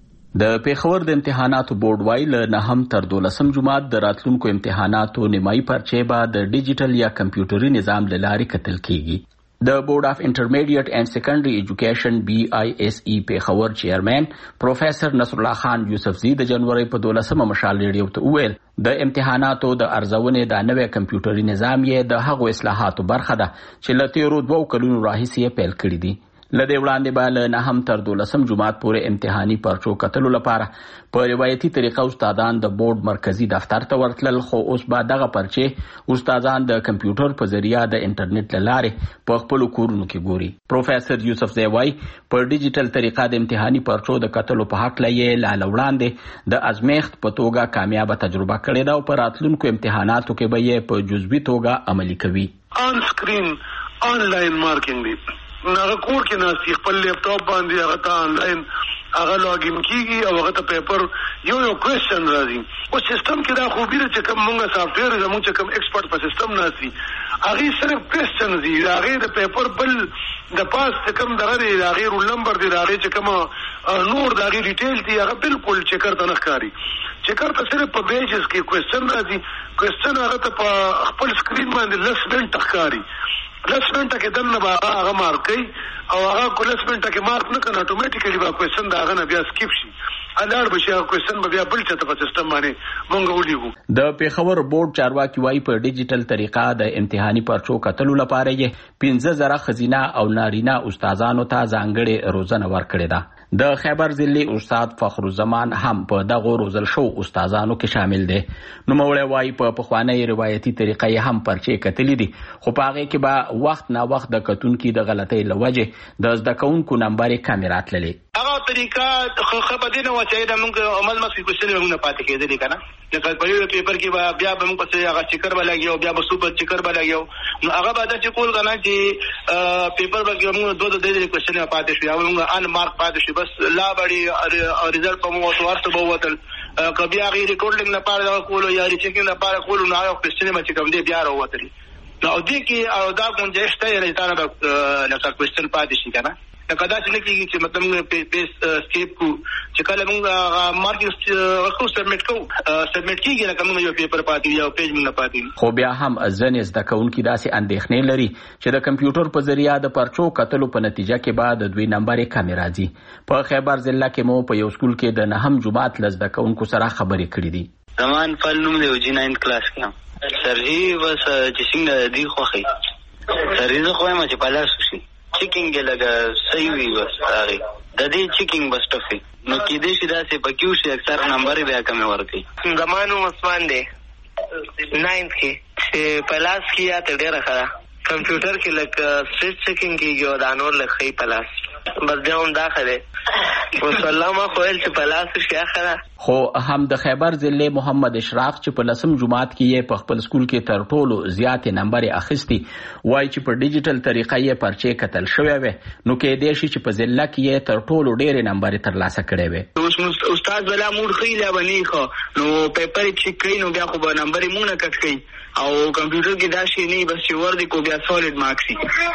د پیښور د امتحاناتو بورډ وايي له نهم تر دولسم جماعت د راتلونکو امتحاناتو نیمایي پرچې به د ډیجیټل یا کمپیوټري نظام له لارې کتل کیږي. د بورډ اف انټرمیډیټ اینڈ سیکنډري ایجوکیشن بی آی ایس ای پیښور چیرمن پروفیسور نصر الله خان یوسفزی د جنوري په دولسمه مشال ریډیو ته وویل د امتحاناتو د ارزونې د نوې کمپیوټري نظام یې د هغو اصلاحاتو برخه ده چې له تیرو دوو کلونو راهیسې یې پیل کړي دي. لدې وړاندې به له نهم تر دولسم جماعت پورې امتحاني پرچو کتلو لپاره په روایتي طریقه استادان د بورډ مرکزی دفتر ته ورتلل خو اوس به دغه پرچې استادان د کمپیوټر په ذریعہ د انټرنیټ له لارې په خپلو کورونو کې ګوري. پروفیسور یوسف زیوای په ډیجیټل طریقه د امتحاني پرچو د کتلو په حق لې لاله وړاندې د ازمیښت په توګه کامیابه تجربه کړې ده او په راتلونکو امتحاناتو کې به یې په جزوي توګه عملي کوي. آن سکرین آنلاین مارکینګ دی هغه کور کې ناستي خپل لیپټاپ باندې هغه ته آنلاین هغه لاګین کیږي او هغه ته پیپر یو یو کوېسچن راځي او سیستم کې دا خوبي ده چې کوم موږ سافټویر زموږ چې کوم ایکسپرت په سیستم ناستي هغه صرف کوېسچن دي هغه د پیپر بل د پاس چې کوم دغه دی هغه رول نمبر دی هغه چې کوم نور د هغه ډیټیل دی هغه بالکل چیکر ته نه ښکاري چیکر ته صرف په پیجز کې کوېسچن راځي کوېسچن هغه ته په خپل سکرین باندې لس منټ ښکاري لس منټه کې دنه به هغه مارک کوي او هغه کو لس منټه کې مارک نه کنه اتوماتیکلی به کوېسچن دا هغه نه بیا سکیپ شي الاړ به شي هغه کوېسچن به بیا بل چاته په سیستم باندې مونږ ولیکو. د پیښور بورډ چارواکي وايي په ډیجیټل طریقه د امتحاني پرچو کتلو لپاره یې پنځه زره ښځینه او نارینه استادانو ته ځانګړې روزنه ورکړې ده. د خیبر ضلعي استاد فخر الزمان هم په دغه روزل شو استادانو کې شامل دي. نوموړی وايي په پخوانۍ روایتي طریقه یې هم پرچې کتلې دي خو په هغې کې به وخت نا وخت د کتونکي د غلطۍ له وجې د زده کوونکو نمبرې کمې راتللې. هغه طریقه خو په دې نه وه چې موږ عمل مخکې کوېسچنې به موږ نه پاتې کېدلې که نه لکه په یو پیپر کې به بیا به موږ پسې هغه چکر به لګیو بیا به سوپر چکر به لګیو نو هغه به داسې کول که نه چې پیپر به کې موږ دوه دوه درې کوېسچنې به پاتې شو یا به موږ ان مارک پاتې شو بس لا بړې ریزلټ به مو وتو هر څه به ووتل که بیا هغې ریکارډینګ لپاره دغه کولو یا ریچیکینګ لپاره کولو نو هغه کوېسچنې به چې کوم دی بیا راووتلې نو او دې کې او دا ګنجایش شته یعنې تا نه به لکه کوېسچن پاتې شي که نه لکه داسې نه کېږي چې مطلب موږ پیج سکیپ کړو چې کله موږ مارکینګ ورکړو سبمیټ کوو سبمیټ کېږي لکه موږ یو پیپر پاتې وي یو پیج موږ نه پاتې وي. خو بیا هم ځینې زده کوونکي داسې اندېښنې لري چې د کمپیوټر په ذریعه د پرچو کتلو په نتیجه کې به د دوی نمبرې کمې راځي. په خیبر ضلع کې مو په یو سکول کې د نهم جماعت له زده کوونکو سره خبرې کړې دي. زمان فل نوم دی او جی ناینت کلاس کې سرجي بس چې څنګه دی خوښي سرجي زه خو وایم چې په لاس وشي چیکینګ لګه صحیح وي بس هغې د دې چیکینګ بس ټفي نو کېدای شي داسې په کیو شي اکثر نمبرې بیا کمې ورکوي. زما نوم عثمان دی ناینت کې چې په لاس کې یا ته ډېره ښه ده کمپیوټر کې لکه سټریټ چیکینګ کېږي او دا نور لږ ښه په لاس بس بیا هم دا ښه دی اوس الله ما خو ویل چې په لاس وشي ښه ده. خو هم د خیبر ضلع محمد اشراف چې په لسم جماعت کې یې په خپل سکول کې تر ټولو زیاتې نمبرې اخیستي وایي چې په ډیجیټل طریقه یې پرچې کتل شوی وی نو کېدای شي چې په ضلع کې یې تر ټولو ډېرې نمبرې ترلاسه کړې وی. اوس استاد بلا موډ ښي لا به نه ښه نو پیپر یې چیک کوي نو بیا خو به نمبرې موږ نه کټ کوي او کمپیوټر کې دا شی نه بس چې ور دي کو بیا سالډ مارکس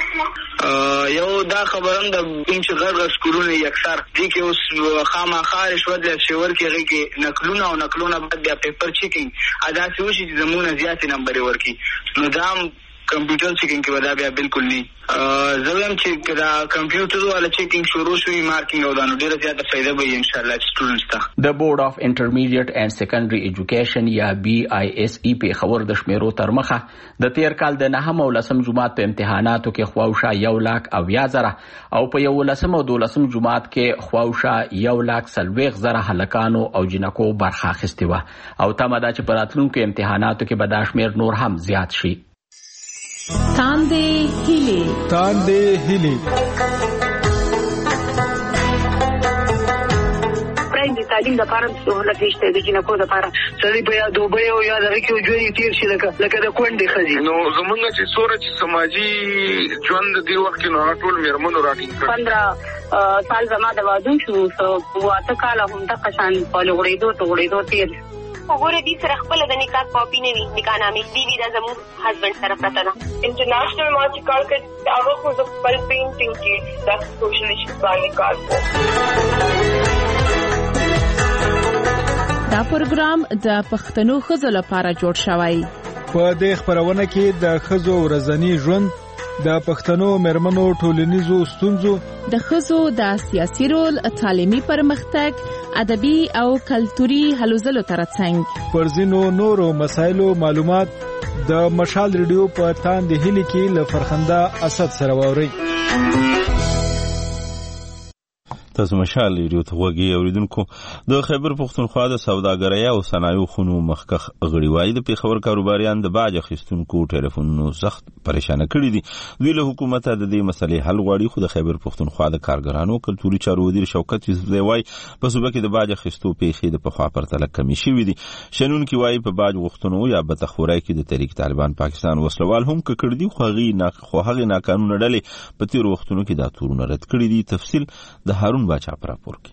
وي. یو دا خبره هم د کوم چې غږ غږ سکولونه یې اکثر دي کې اوس خامخا رشوت له شیور کې هغې کې نقلونه او نقلونه بعد بیا پیپر چیکینګ داسې وشي چې زموږ نه زیاتې نمبرې ورکړي نو دا هم کمپیوټر چیکینګ کې ودا بیا بالکل نه زویم چې دا کمپیوټر والا چیکینګ شروع شوی مارکینګ او دا نو ډیره زیاته فائدہ به ان شاء الله سټوډنټس ته. د بورډ اف انټرمیډیټ اینڈ سیکنډري ایجوکیشن یا بی آی ایس ای په خبر د شمیرو تر مخه د تیر کال د نهم او لسم جماعت په امتحاناتو کې خواوشا یو لاک او یا زره او په یو لسم او دولسم جماعت کې خواوشا یو لاک سلويغ زره هلکانو او جنکو برخه اخیستې و او تمه ده چې په راتلونکو امتحاناتو کې به دا شمیر نور هم زیات شي. تاندې هیلې تاندې هیلې د تعلیم د لپاره سہولت نشته د جنکو د لپاره سړي په یا دوبه او یا دغه کې ژوند تیر شي لکه لکه د کونډې ښځې نو زمونږ چې څوره چې سماجي ژوند دی وخت کې نو ټول میرمنو راټینګ کړ پندرہ سال زما د واده شو سو واته کال هم د قشان په لغړېدو ته غړېدو تیر وګوره دې سره خپل د نکاح کاپی نه وي نکاح نامې دی وی دا زموږ هسبند سره پته ده. انټرنیشنل ما چې کار کوي هغه خو د خپل پینټینګ کې د سوشل ایشوز باندې کار کوي. دا پروګرام د پښتنو ښځو لپاره جوړ شوی. په دې خبرونه کې د ښځو ورځنی ژوند، د پښتنو مېرمنو ټولنیزو ستونزو، د ښځو د سیاسي رول، تعلیمي پرمختګ، ادبي او کلتوري هلو ځلو ترڅنګ پر ځینو نورو مسایلو معلومات د مشال ریډیو په تاندې هیلې کې له فرخنده اسد سره واوري. تاسو مشال ریډیو ته وګورئ اوریدونکو. د خیبر پختونخوا د سوداګرۍ او صنایعو خونو مخکخ غړي وایي د پیښور کاروباریان د باج اخیستونکو ټلیفونونو سخت پریشان کړي دي. دوی له حکومت د دې مسلې حل غواړي، خو د خیبر پختونخوا د کارګرانو کلتوري چارو وزیر شوکت یوسفزی وایي په صوبه کې د باج اخیستو پیښې د پخوا پرتله کمې شوې دي. شنونکي وایي په باج غوښتنو یا بتخورۍ کې د تحریک طالبان پاکستان وسلوال هم کړي دي، خو هغه خو هغه ناقانونه ډلې په تیر وختونو کې دا تورونه رد کړي دي. تفصیل د هارون باچا پراپور کی.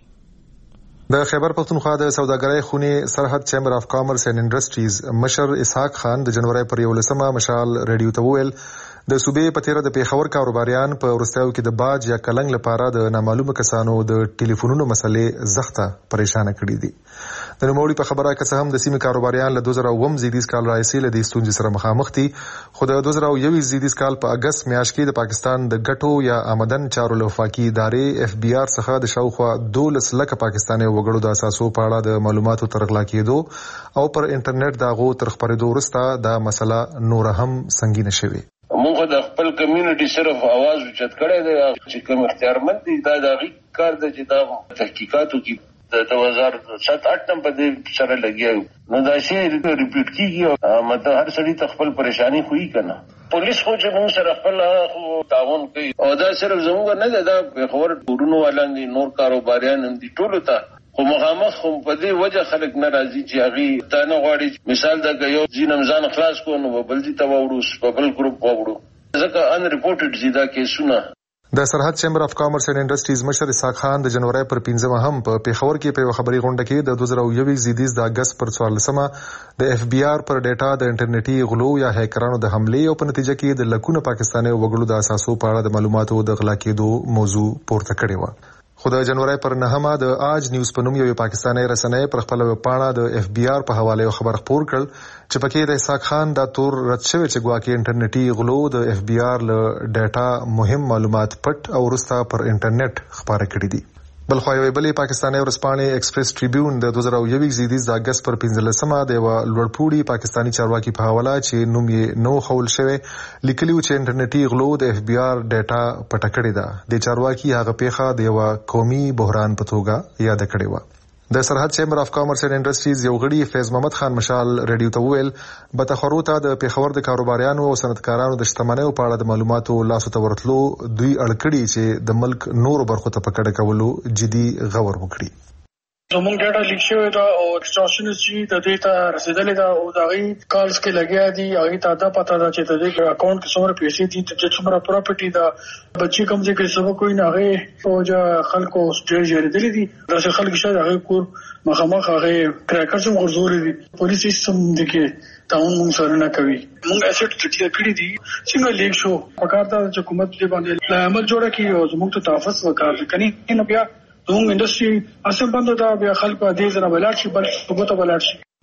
د خیبر پختونخوا د سوداګرۍ خونې سرحد چیمبر اف کامرس اینڈ انډسټریز مشر اسحاق خان د جنوري پر یولسمه مشال ریډیو ته وویل د صوبې په تیره د پیښور کاروباریان په ورستیو کې د باج یا کلنګ لپاره د نامعلومه کسانو د ټلیفونونو مسلې زخته پریشان کړي دي. د نوموړي په خبره کې څه هم د سیمې کاروباریان له دوه زره اووه زیدیز کال راځي له دې ستونزې سره مخامخ دي، خو د دوه زره یو زیدیز کال په اگست میاشت کې د پاکستان د ګټو یا آمدن چارو له وفاقي ادارې اف بی آر څخه د شاوخوا دولس لکه پاکستاني وګړو د اساسو په اړه د معلوماتو ترغلا کېدو او پر انټرنیټ داغو تر خبرېدو وروسته دا مسله نور هم سنگینه شوه. موږ د خپل کمیونټي صرف आवाज اوچت کړی دی چې کوم اختیارمند دي دا د کار د چې دا تحقیقاتو کې د دوه هزار سات اټ نم په دې سره لګیاو نو دا شی ریپیټ کیږي مته هر سړی ته خپل پریشانی خوې کنه. پولیس خو چې موږ سره خپل خو تعاون کوي او دا صرف زموږ نه ده، دا خبر ورونو ولندي نور کاروباریان دي ټول ته خو مخامخ هم په دې وجه خلک ناراضي چې هغه تا نه غواړي. مثال دا یو ځینم ځان خلاص کو نو بل دي ته وړو په بل ګروپ وړو ځکه ان ریپورټډ زیاده کیسونه. د سرحد چیمبر اف کامرس اینڈ انډسټریز مشر اسحاق خان د جنوري پر پنځمه هم په پیښور کې په خبري غونډه کې د دوه زره یو زیدیز د اگست پر څوارلسمه د اف بی آر پر ډیټا د انټرنیټي غلو یا هیکرانو د حمله او په نتیجه کې د لکونو پاکستاني وګړو د اساسو په اړه د معلوماتو د غلا کېدو موضوع پورته کړې و. خو د جنوري پر نهمه د آج نیوز په نوم یو پاکستاني رسنۍ پر خپل پاڼه د اف بی آر په حواله خبر خپور کړ چې پکې د اسحاق خان دا تور رد شوی چې ګواکې انټرنیټي غلو د اف بی آر له ډیټا مهم معلومات پټ او ورسته پر انټرنیټ خبره کړې دي. بل خو یو بلې پاکستاني ورځپاڼې ایکسپریس ټریبیون د دوه زره یو زیدیز د اگست پر پنځلسمه د لوړپوړي پاکستاني چارواکي په حواله چې نوم یې نو خول شوی لیکلی چې انټرنیټي غلو د اف بی آر ډیټا پټ کړی دا. د چارواکي هغه پیښه د یو قومي بحران په توګه یاد کړی و. د سرحد چیمبر اف کامرس اینڈ انډسټریز یو غړي فیض محمد خان مشال ریډیو ته وویل بتخورو ته د پیښور د کاروباریانو او صنعتکارانو د شتمنیو په اړه د معلوماتو لاسو ته ورتلو دوی اړکړي چې د ملک نورو برخو ته پکړه کولو جدي غور وکړي. زمونږ ډیټا لیک شوی دا او ایکسټراشن چې د دې ته رسیدلې دا او د غي کالز کې لګیا دي هغه ته دا پته ده چې د دې اکاونټ کې څومره پیسې دي چې څومره پراپرټي دا بچي کوم ځای کې سبا کوئی نه غي او جا خلکو ډېر جوړېدلې دي دا چې خلک شاید هغه کور مخامخ هغه کرکر څخه غرزوري دي پولیس سیستم دغه تاون موږ سره نه کوي. موږ اسټ ټریټ کړی دي څنګه لیک شو پکار دا چې حکومت دې باندې عمل جوړه کړي او زموږ ته تحفظ وکړي کني نه بیا زموږ انډستری اسم بند دا بیا خلک دې زره بلار شي بل ثبوت بلار شي.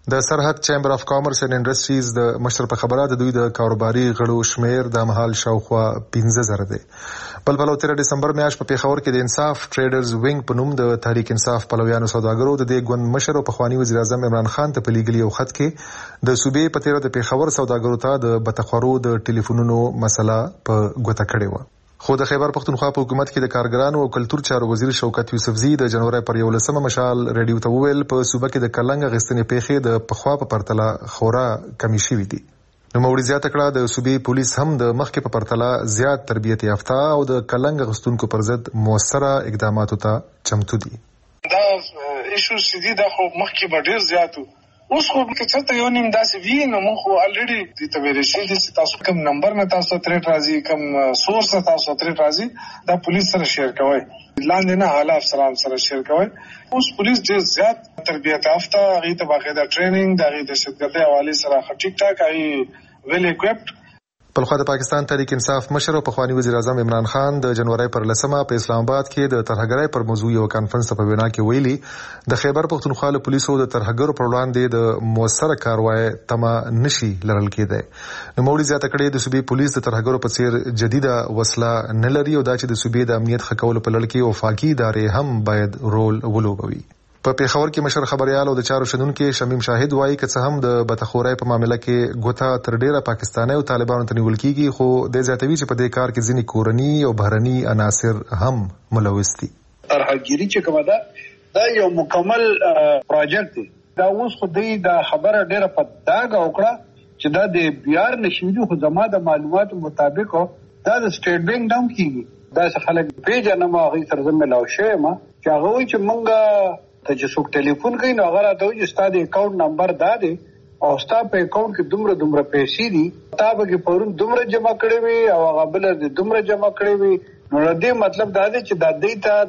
د سرحد چیمبر اف کامرس اینڈ انډستریز د مشر په خبره د دوی د کاروباري غړو شمیر د مهال شاوخوا پنځه زره دی. بل پلو تیر دسمبر میاشت په پیښور کې د انصاف ټریډرز وینګ په نوم د تحریک انصاف پلویانو سوداګرو د دې ګوند مشر او پخوانی وزیر اعظم عمران خان ته په لیږلي یو خط کې د صوبې په تیر د پیښور سوداګرو ته د بتخورو د ټلیفونونو مسله په ګوته کړې و. خو د خیبر پختونخوا په حکومت کې د کارګرانو او کلتور چارو وزیر شوکت یوسفزي د جنوري پر یولسمه مشال ریډیو ته وویل په صوبه کې د کلنګ غستنې پیښې د پخوا په پرتله خورا کمی شوې دي. نو موري زیاته کړه د صوبې پولیس هم د مخکې په پرتله زیات تربیت یافته او د کلنګ غستونکو پر ضد موثره اقداماتو ته چمتو دي. دا ایشو سیدی د خو مخکې به ډیر زیاتو اوس خو که چېرته یو نیم داسې وي نو موږ خو الریډي دې ته ویلی شي چې تاسو کوم نمبر نه تاسو ترېټ راځي کوم سورس نه تاسو ترېټ راځي دا پولیس سره شیر کوئ لاندې نه اعلی افسران سره شیر کوئ. اوس پولیس ډېر زیات تربیت یافته هغوی ته باقاعده ټریننګ د هغوی د دهشتګردۍ حوالې سره ښه ټیک ټاک هغوی ویل اکوپډ. بل خو د پاکستان تحریک انصاف مشر او پخوانی وزیر اعظم عمران خان د جنوري پر لسمه په اسلام آباد کې د ترهګرۍ پر موضوع یو کانفرنس په وینا کې ویلي د خیبر پختونخوا له پولیسو د ترهګرو پر وړاندې د موثره کاروای تمه نشي لرل کېدی. نو موري زیاته کړې د صوبې پولیس د ترهګرو په څیر جديده وسله نه لري او دا چې د صوبې د امنیت ښه کولو په لړ کې وفاقي ادارې هم باید رول ولوبوي. په پیښور کې مشر خبريال او د چارو شنونکو شمیم شاهد وایي چې څه هم د بتخورۍ په معاملې کې ګوته تر ډیره پاکستاني او طالبانو ته نیول کیږي خو د زیاتوي چې په دې کار کې ځینې کورني او بهرني عناصر هم ملوث دي. ترهګری چې کومه ده دا یو مکمل پروژیکټ دی. دا اوس خو د خبره ډیره په داګه وکړه چې دا د بیار نشوي خو زما د معلوماتو مطابق دا د سټیټ بانک ډاون کیږي. دا څه خلک پیژنه ما غي سره زموږ لاو شوی ما چې هغه وایي چې مونږه ته چې څوک ټلیفون کوي نو هغه راته وایي چې ستا د اکاونټ نمبر دا دی او ستا په اکاونټ کې دومره دومره پیسې دي تا به کې پرون دومره جمع کړې وي او هغه بل د دومره جمع کړې وي. نو دې مطلب دا دی چې دا دې ته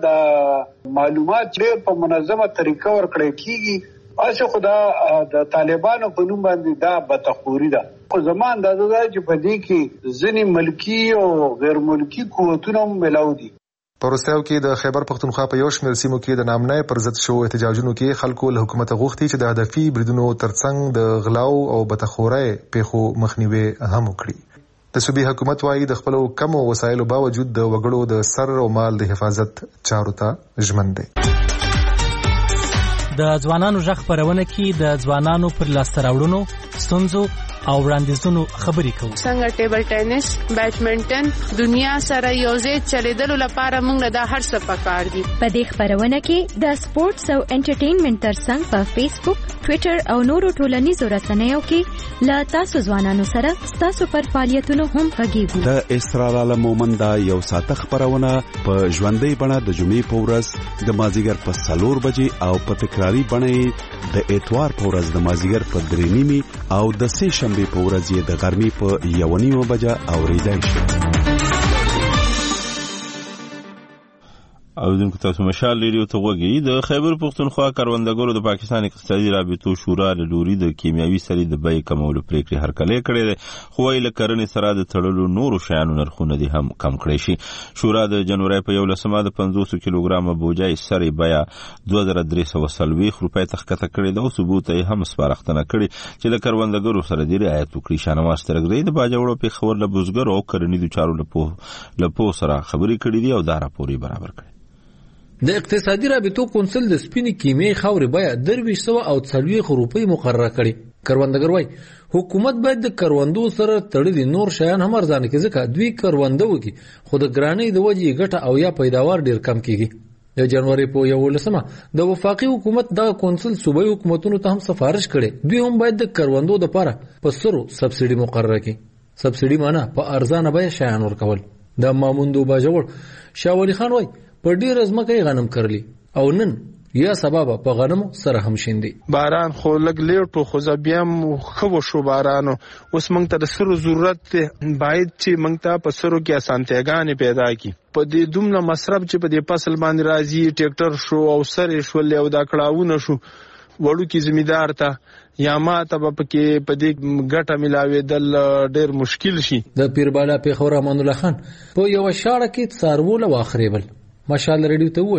د معلومات ډېر په منظمه طریقه ورکړی کیږي. اصل خدا د طالبانو په نوم باندې دا بتخوري ده. خو زما اندازه ده چې په دې کې ځینې ملکي او غیر ملکي قوتونه هم ملاو دي. په وروستیو کې د خیبر پختونخوا په یو شمېر سیمو کې د نامنۍ پر ضد شو احتجاجونو کې خلکو له حکومت غوښتي چې د هدفي بریدونو ترڅنګ د غلاو او بتخورۍ پیښو مخنیوي هم وکړي. د صوبې حکومت وايي د خپلو کمو وسایلو باوجود د وګړو د سر او مال د حفاظت چارو ته ژمن دی. د ځوانانو ژغ خپرونه کې د ځوانانو پر لاسته راوړنو ستونزو او وړاندیزونو خبرې کوو. څنګه ټیبل ټینس بیډمنټن دنیا سره یوځای چلیدلو لپاره موږ دا هر څه پکار دي. په دې خبرونه کې د سپورتس او انټرټینمنټ ترڅنګ په فیسبوک ټوئیټر او نورو ټولنیزو رسنیو کې لا تاسو ځوانانو سره تاسو پر فعالیتونو هم غږیږو. د اسرار عالم مومند یو ساعت خبرونه په ژوندۍ بڼه د جمعې په ورځ د مازیګر په څلور بجې او په تکراری بڼه د اتوار په ورځ د مازیګر په درې نیمې او د سه شنبه په ورځ یې د غرمې په یو نیمه بجه اوریدای شي. اوریدونکو تاسو مشال ریډیو ته وګورئ. د خیبر پختونخوا کاروندګرو د پاکستان اقتصادي رابطو شورا له لوري د کیمیاوي سرې د بیې کمولو پریکړې هرکلی کړې ده خو یې له کرنې سره د تړلو نورو شیانو نرخونه دې هم کم کړی شي. شورا د جنوري په یولسمه د پنځوس کیلوګرامه بوجای سرې بیه دوه زره درې سوه څلوېښت روپۍ ته ښکته کړې ده او ثبوت یې هم سپارښتنه کړې چې له کروندګرو سره دې رعایت وکړي. شاهنواز ترګزی د باجوړو پیښور له بزګرو او کرنیزو چارو له پوه سره خبرې کړې دي او دا راپور یې برابر کړی. د اقتصادي رابطو کونسل د سپینې کیمیاوي خاورې بیه درویشت سوه او څلوېښت روپۍ مقرره کړې. کروندګر وایي حکومت باید د کروندو سره تړلي نور شیان هم ارزانه کړي ځکه دوی کرونده وکړي خو د ګرانۍ د وجې یې ګټه او یا پیداوار ډېر کم کیږي. د جنوري په یولسمه د وفاقي حکومت دغه کونسل صوبایي حکومتونو ته هم سفارش کړی دوی هم باید د کروندو دپاره په سرو سبسیډي مقرره کړي. سبسیډي معنا په ارزانه بیه شیان ورکول. د ماموندو باجوړ شاه ولی خان وایي په ډېره ځمکه یې غنم کرلي او نن یا سببه په غنمو سره هم شیندي. باران خو لږ لیټ و خو زه بیا هم ښه وشو بارانو. اوس موږ ته د سرو ضرورت دی باید چې موږ ته په سرو کې اسانتیاګانې پیدا کړي. په دې دومره مصرف چې په دې فصل باندې راځي ټیکټر شو او سرې شولې او دا کړاوونه شو وړوکي زمیندار ته یا ما ته به پکې په دې ګټه ملاوېدل ډېر مشکل شي. د پیربالا پیښور امان الله خان په یوه شاړه کې څاروو له واخریبل. مشال ریډیو ته وویل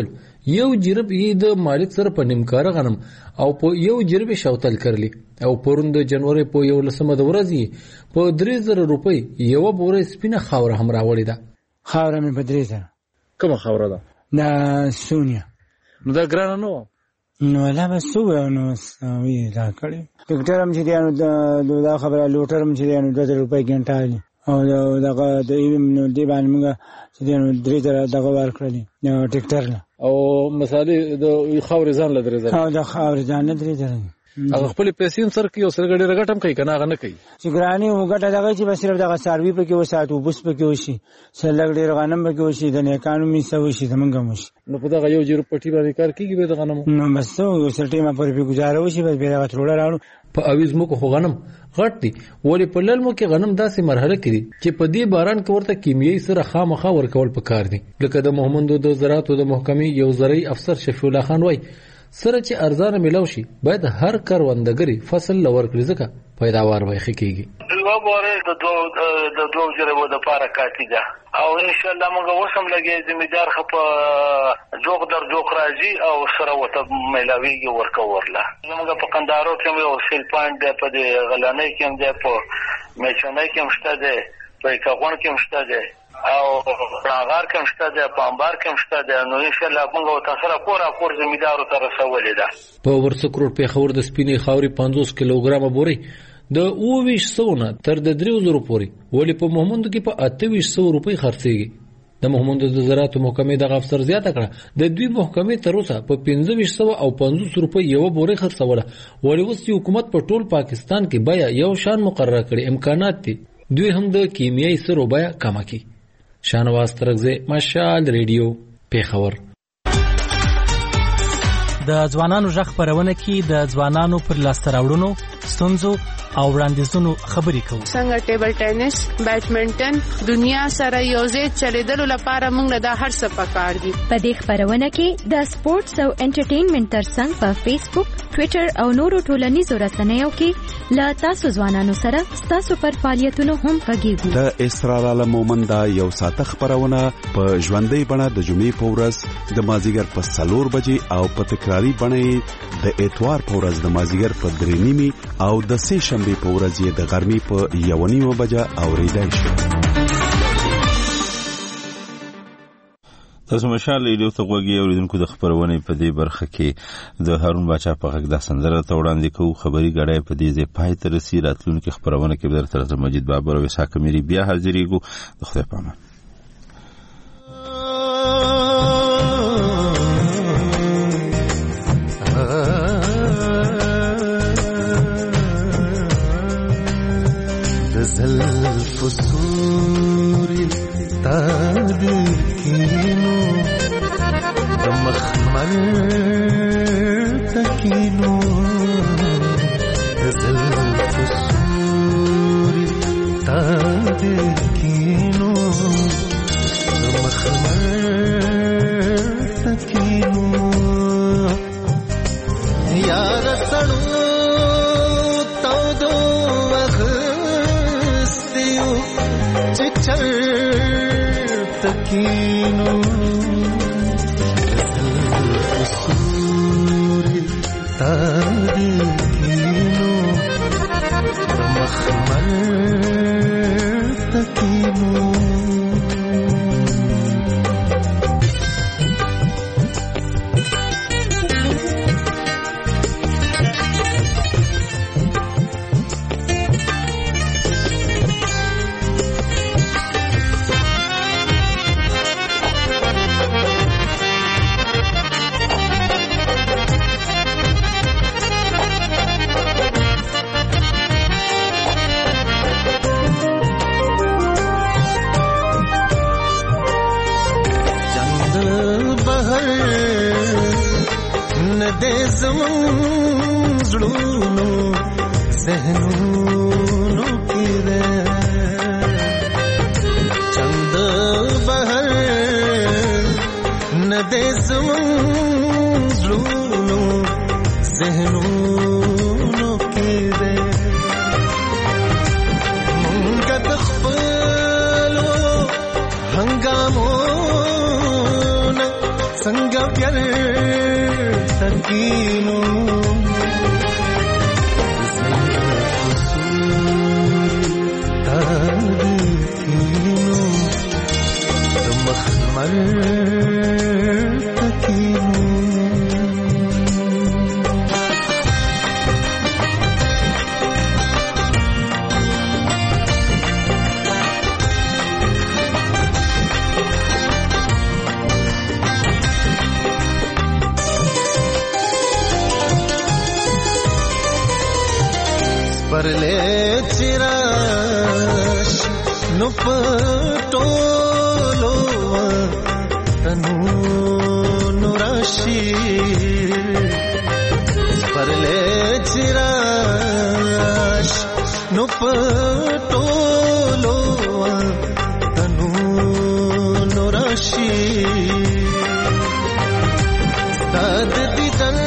یو جرب یې د مالک سره په نیمکاره غنم او په یو جرب شوتل کړلی او پرون د جنوري په یو لسمه د ورځې په درې زره روپۍ یو بوره سپینه خاوره هم راوړې ده. خاوره مې په درې زره. کومه خاوره ده؟ دا سونیا. نو دا ګرانه نه وه؟ نو لا به څه ووایو نو وی دا کړی ټکټر هم چې دی نو دا خبره لوټر هم چې دی نو دوه زره روپۍ ګنټه علي او دغه د نو دې باندې موږ چې دی نو درې زره دغه ورکړلي ټکټر له او مثالي د خاورې ځان له درې زره او د خاورې ځان له درې زره هغه خپل پیسې هم سر کوي او سره ګډه رګټ هم کوي کنه هغه نه کوي چې ګرانی وګټه دغه چې بس صرف دغه سروي په کې وساتو بوس په کې وشي سلګ ډیر غنم په کې وشي د نیکانو می سوي شي زمونږ مش نو په دغه یو جیر پټي باندې کار کیږي به د غنم نو بس یو سلټي ما پر به گزاره وشي بس به دغه تروړه راړو په اویز مو کو غنم غټ دي ولی په للمو کې غنم داسې مرحله کې دي چې په دې باران کې ورته کیمیاوي سره خامخا ورکول پکار دي لکه د محمد د زراعت او د محکمې یو زرعي افسر شفیع الله خان وای سره چې ارزانه ملو شي باید هر کروندګری فصل لور کړي ځکه پیداوار به ښه کیږي. یو بوره د دوه د دوه جربو د پاره کافي ده او ان شاء الله موږ وسم لګي ذمہدار خپ جوق در جوق راځي او سره وته ملاویږي ورکورله موږ په قندارو کې یو سیل پوینټ ده په غلانې کې هم ده په میچنې کې هم شته ده په کاغون کې هم شته ده او پرانغار کې هم شته ده په انبار کې هم شته ده نو ان شاء الله موږ تاسو را کور کور ذمہدارو ته رسولې ده. په ورڅ کروڑ په خور د سپینې خاوري پنځوس کیلوګرام بوري د اوویش سونه تر د دریو زرو پورې ولی په محمد کې په اتویش سو روپۍ خرڅېږي. د محمد د زراعت محکمې د افسر زیاته کړه د دوی محکمې تر اوسه په پنځه ویشت سو او پنځوس روپۍ یو بورې خرڅوله ولی اوس حکومت په ټول پاکستان کې بیا یو شان مقرره کړي امکانات دي دوی هم د کیمیاوي سرو بیا کم کړي. شانواز ترغزه مشال ریډیو پیښور. د ځوانانو ژغ خبرونه کې د ځوانانو پر لاسته راوړنو ستونزو او وړاندیزونو خبرې کوو. څنګه ټیبل ټینس بیډمنټن دنیا سره یوځای چلیدلو لپاره موږ له هر څه پکار دي. په دې خبرونه کې د سپورتس او انټرټینمنټ ترڅنګ په فیسبوک ټوئیټر او نورو ټولنیزو رسنیو کې له تاسو ځوانانو سره تاسو پر فعالیتونو هم غږیږو. د اسرار عالم مومند یو ساعت خبرونه په ژوندۍ بڼه د جمعې په ورځ د مازیګر په څلور بجې او په تکراری بڼه د اتوار په ورځ د مازیګر په درې نیمې او د سه شنبه په ورځ د غرمې په یو نیمه بجه اوریدای شي. تاسو مشال ریډیو ته غوږی اوریدونکو د خبرونه په دې برخه کې د هارون باچا په غږ د سندره ته وړاندې کوو. خبري غړای په دې ځای پای ته رسي راتلونکو خبرونه کې بدر تر مجید بابر او اسحاق میری بیا حاضرېږو. د خدای په امان. زلف سوري تادكينو مخمر تكينو زلف سوري تادكينو مخمر تكينو يا رسنو تكينو سوري تاركينو مخمر تكينو څنګه بیر تکینو تکینو مخمر تکینو परले चिराश नु पटोलो तनु नुराशी परले चिराश नु पटोलो तनु नुराशी दाद दिदन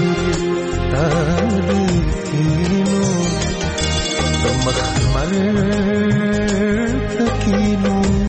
मखमल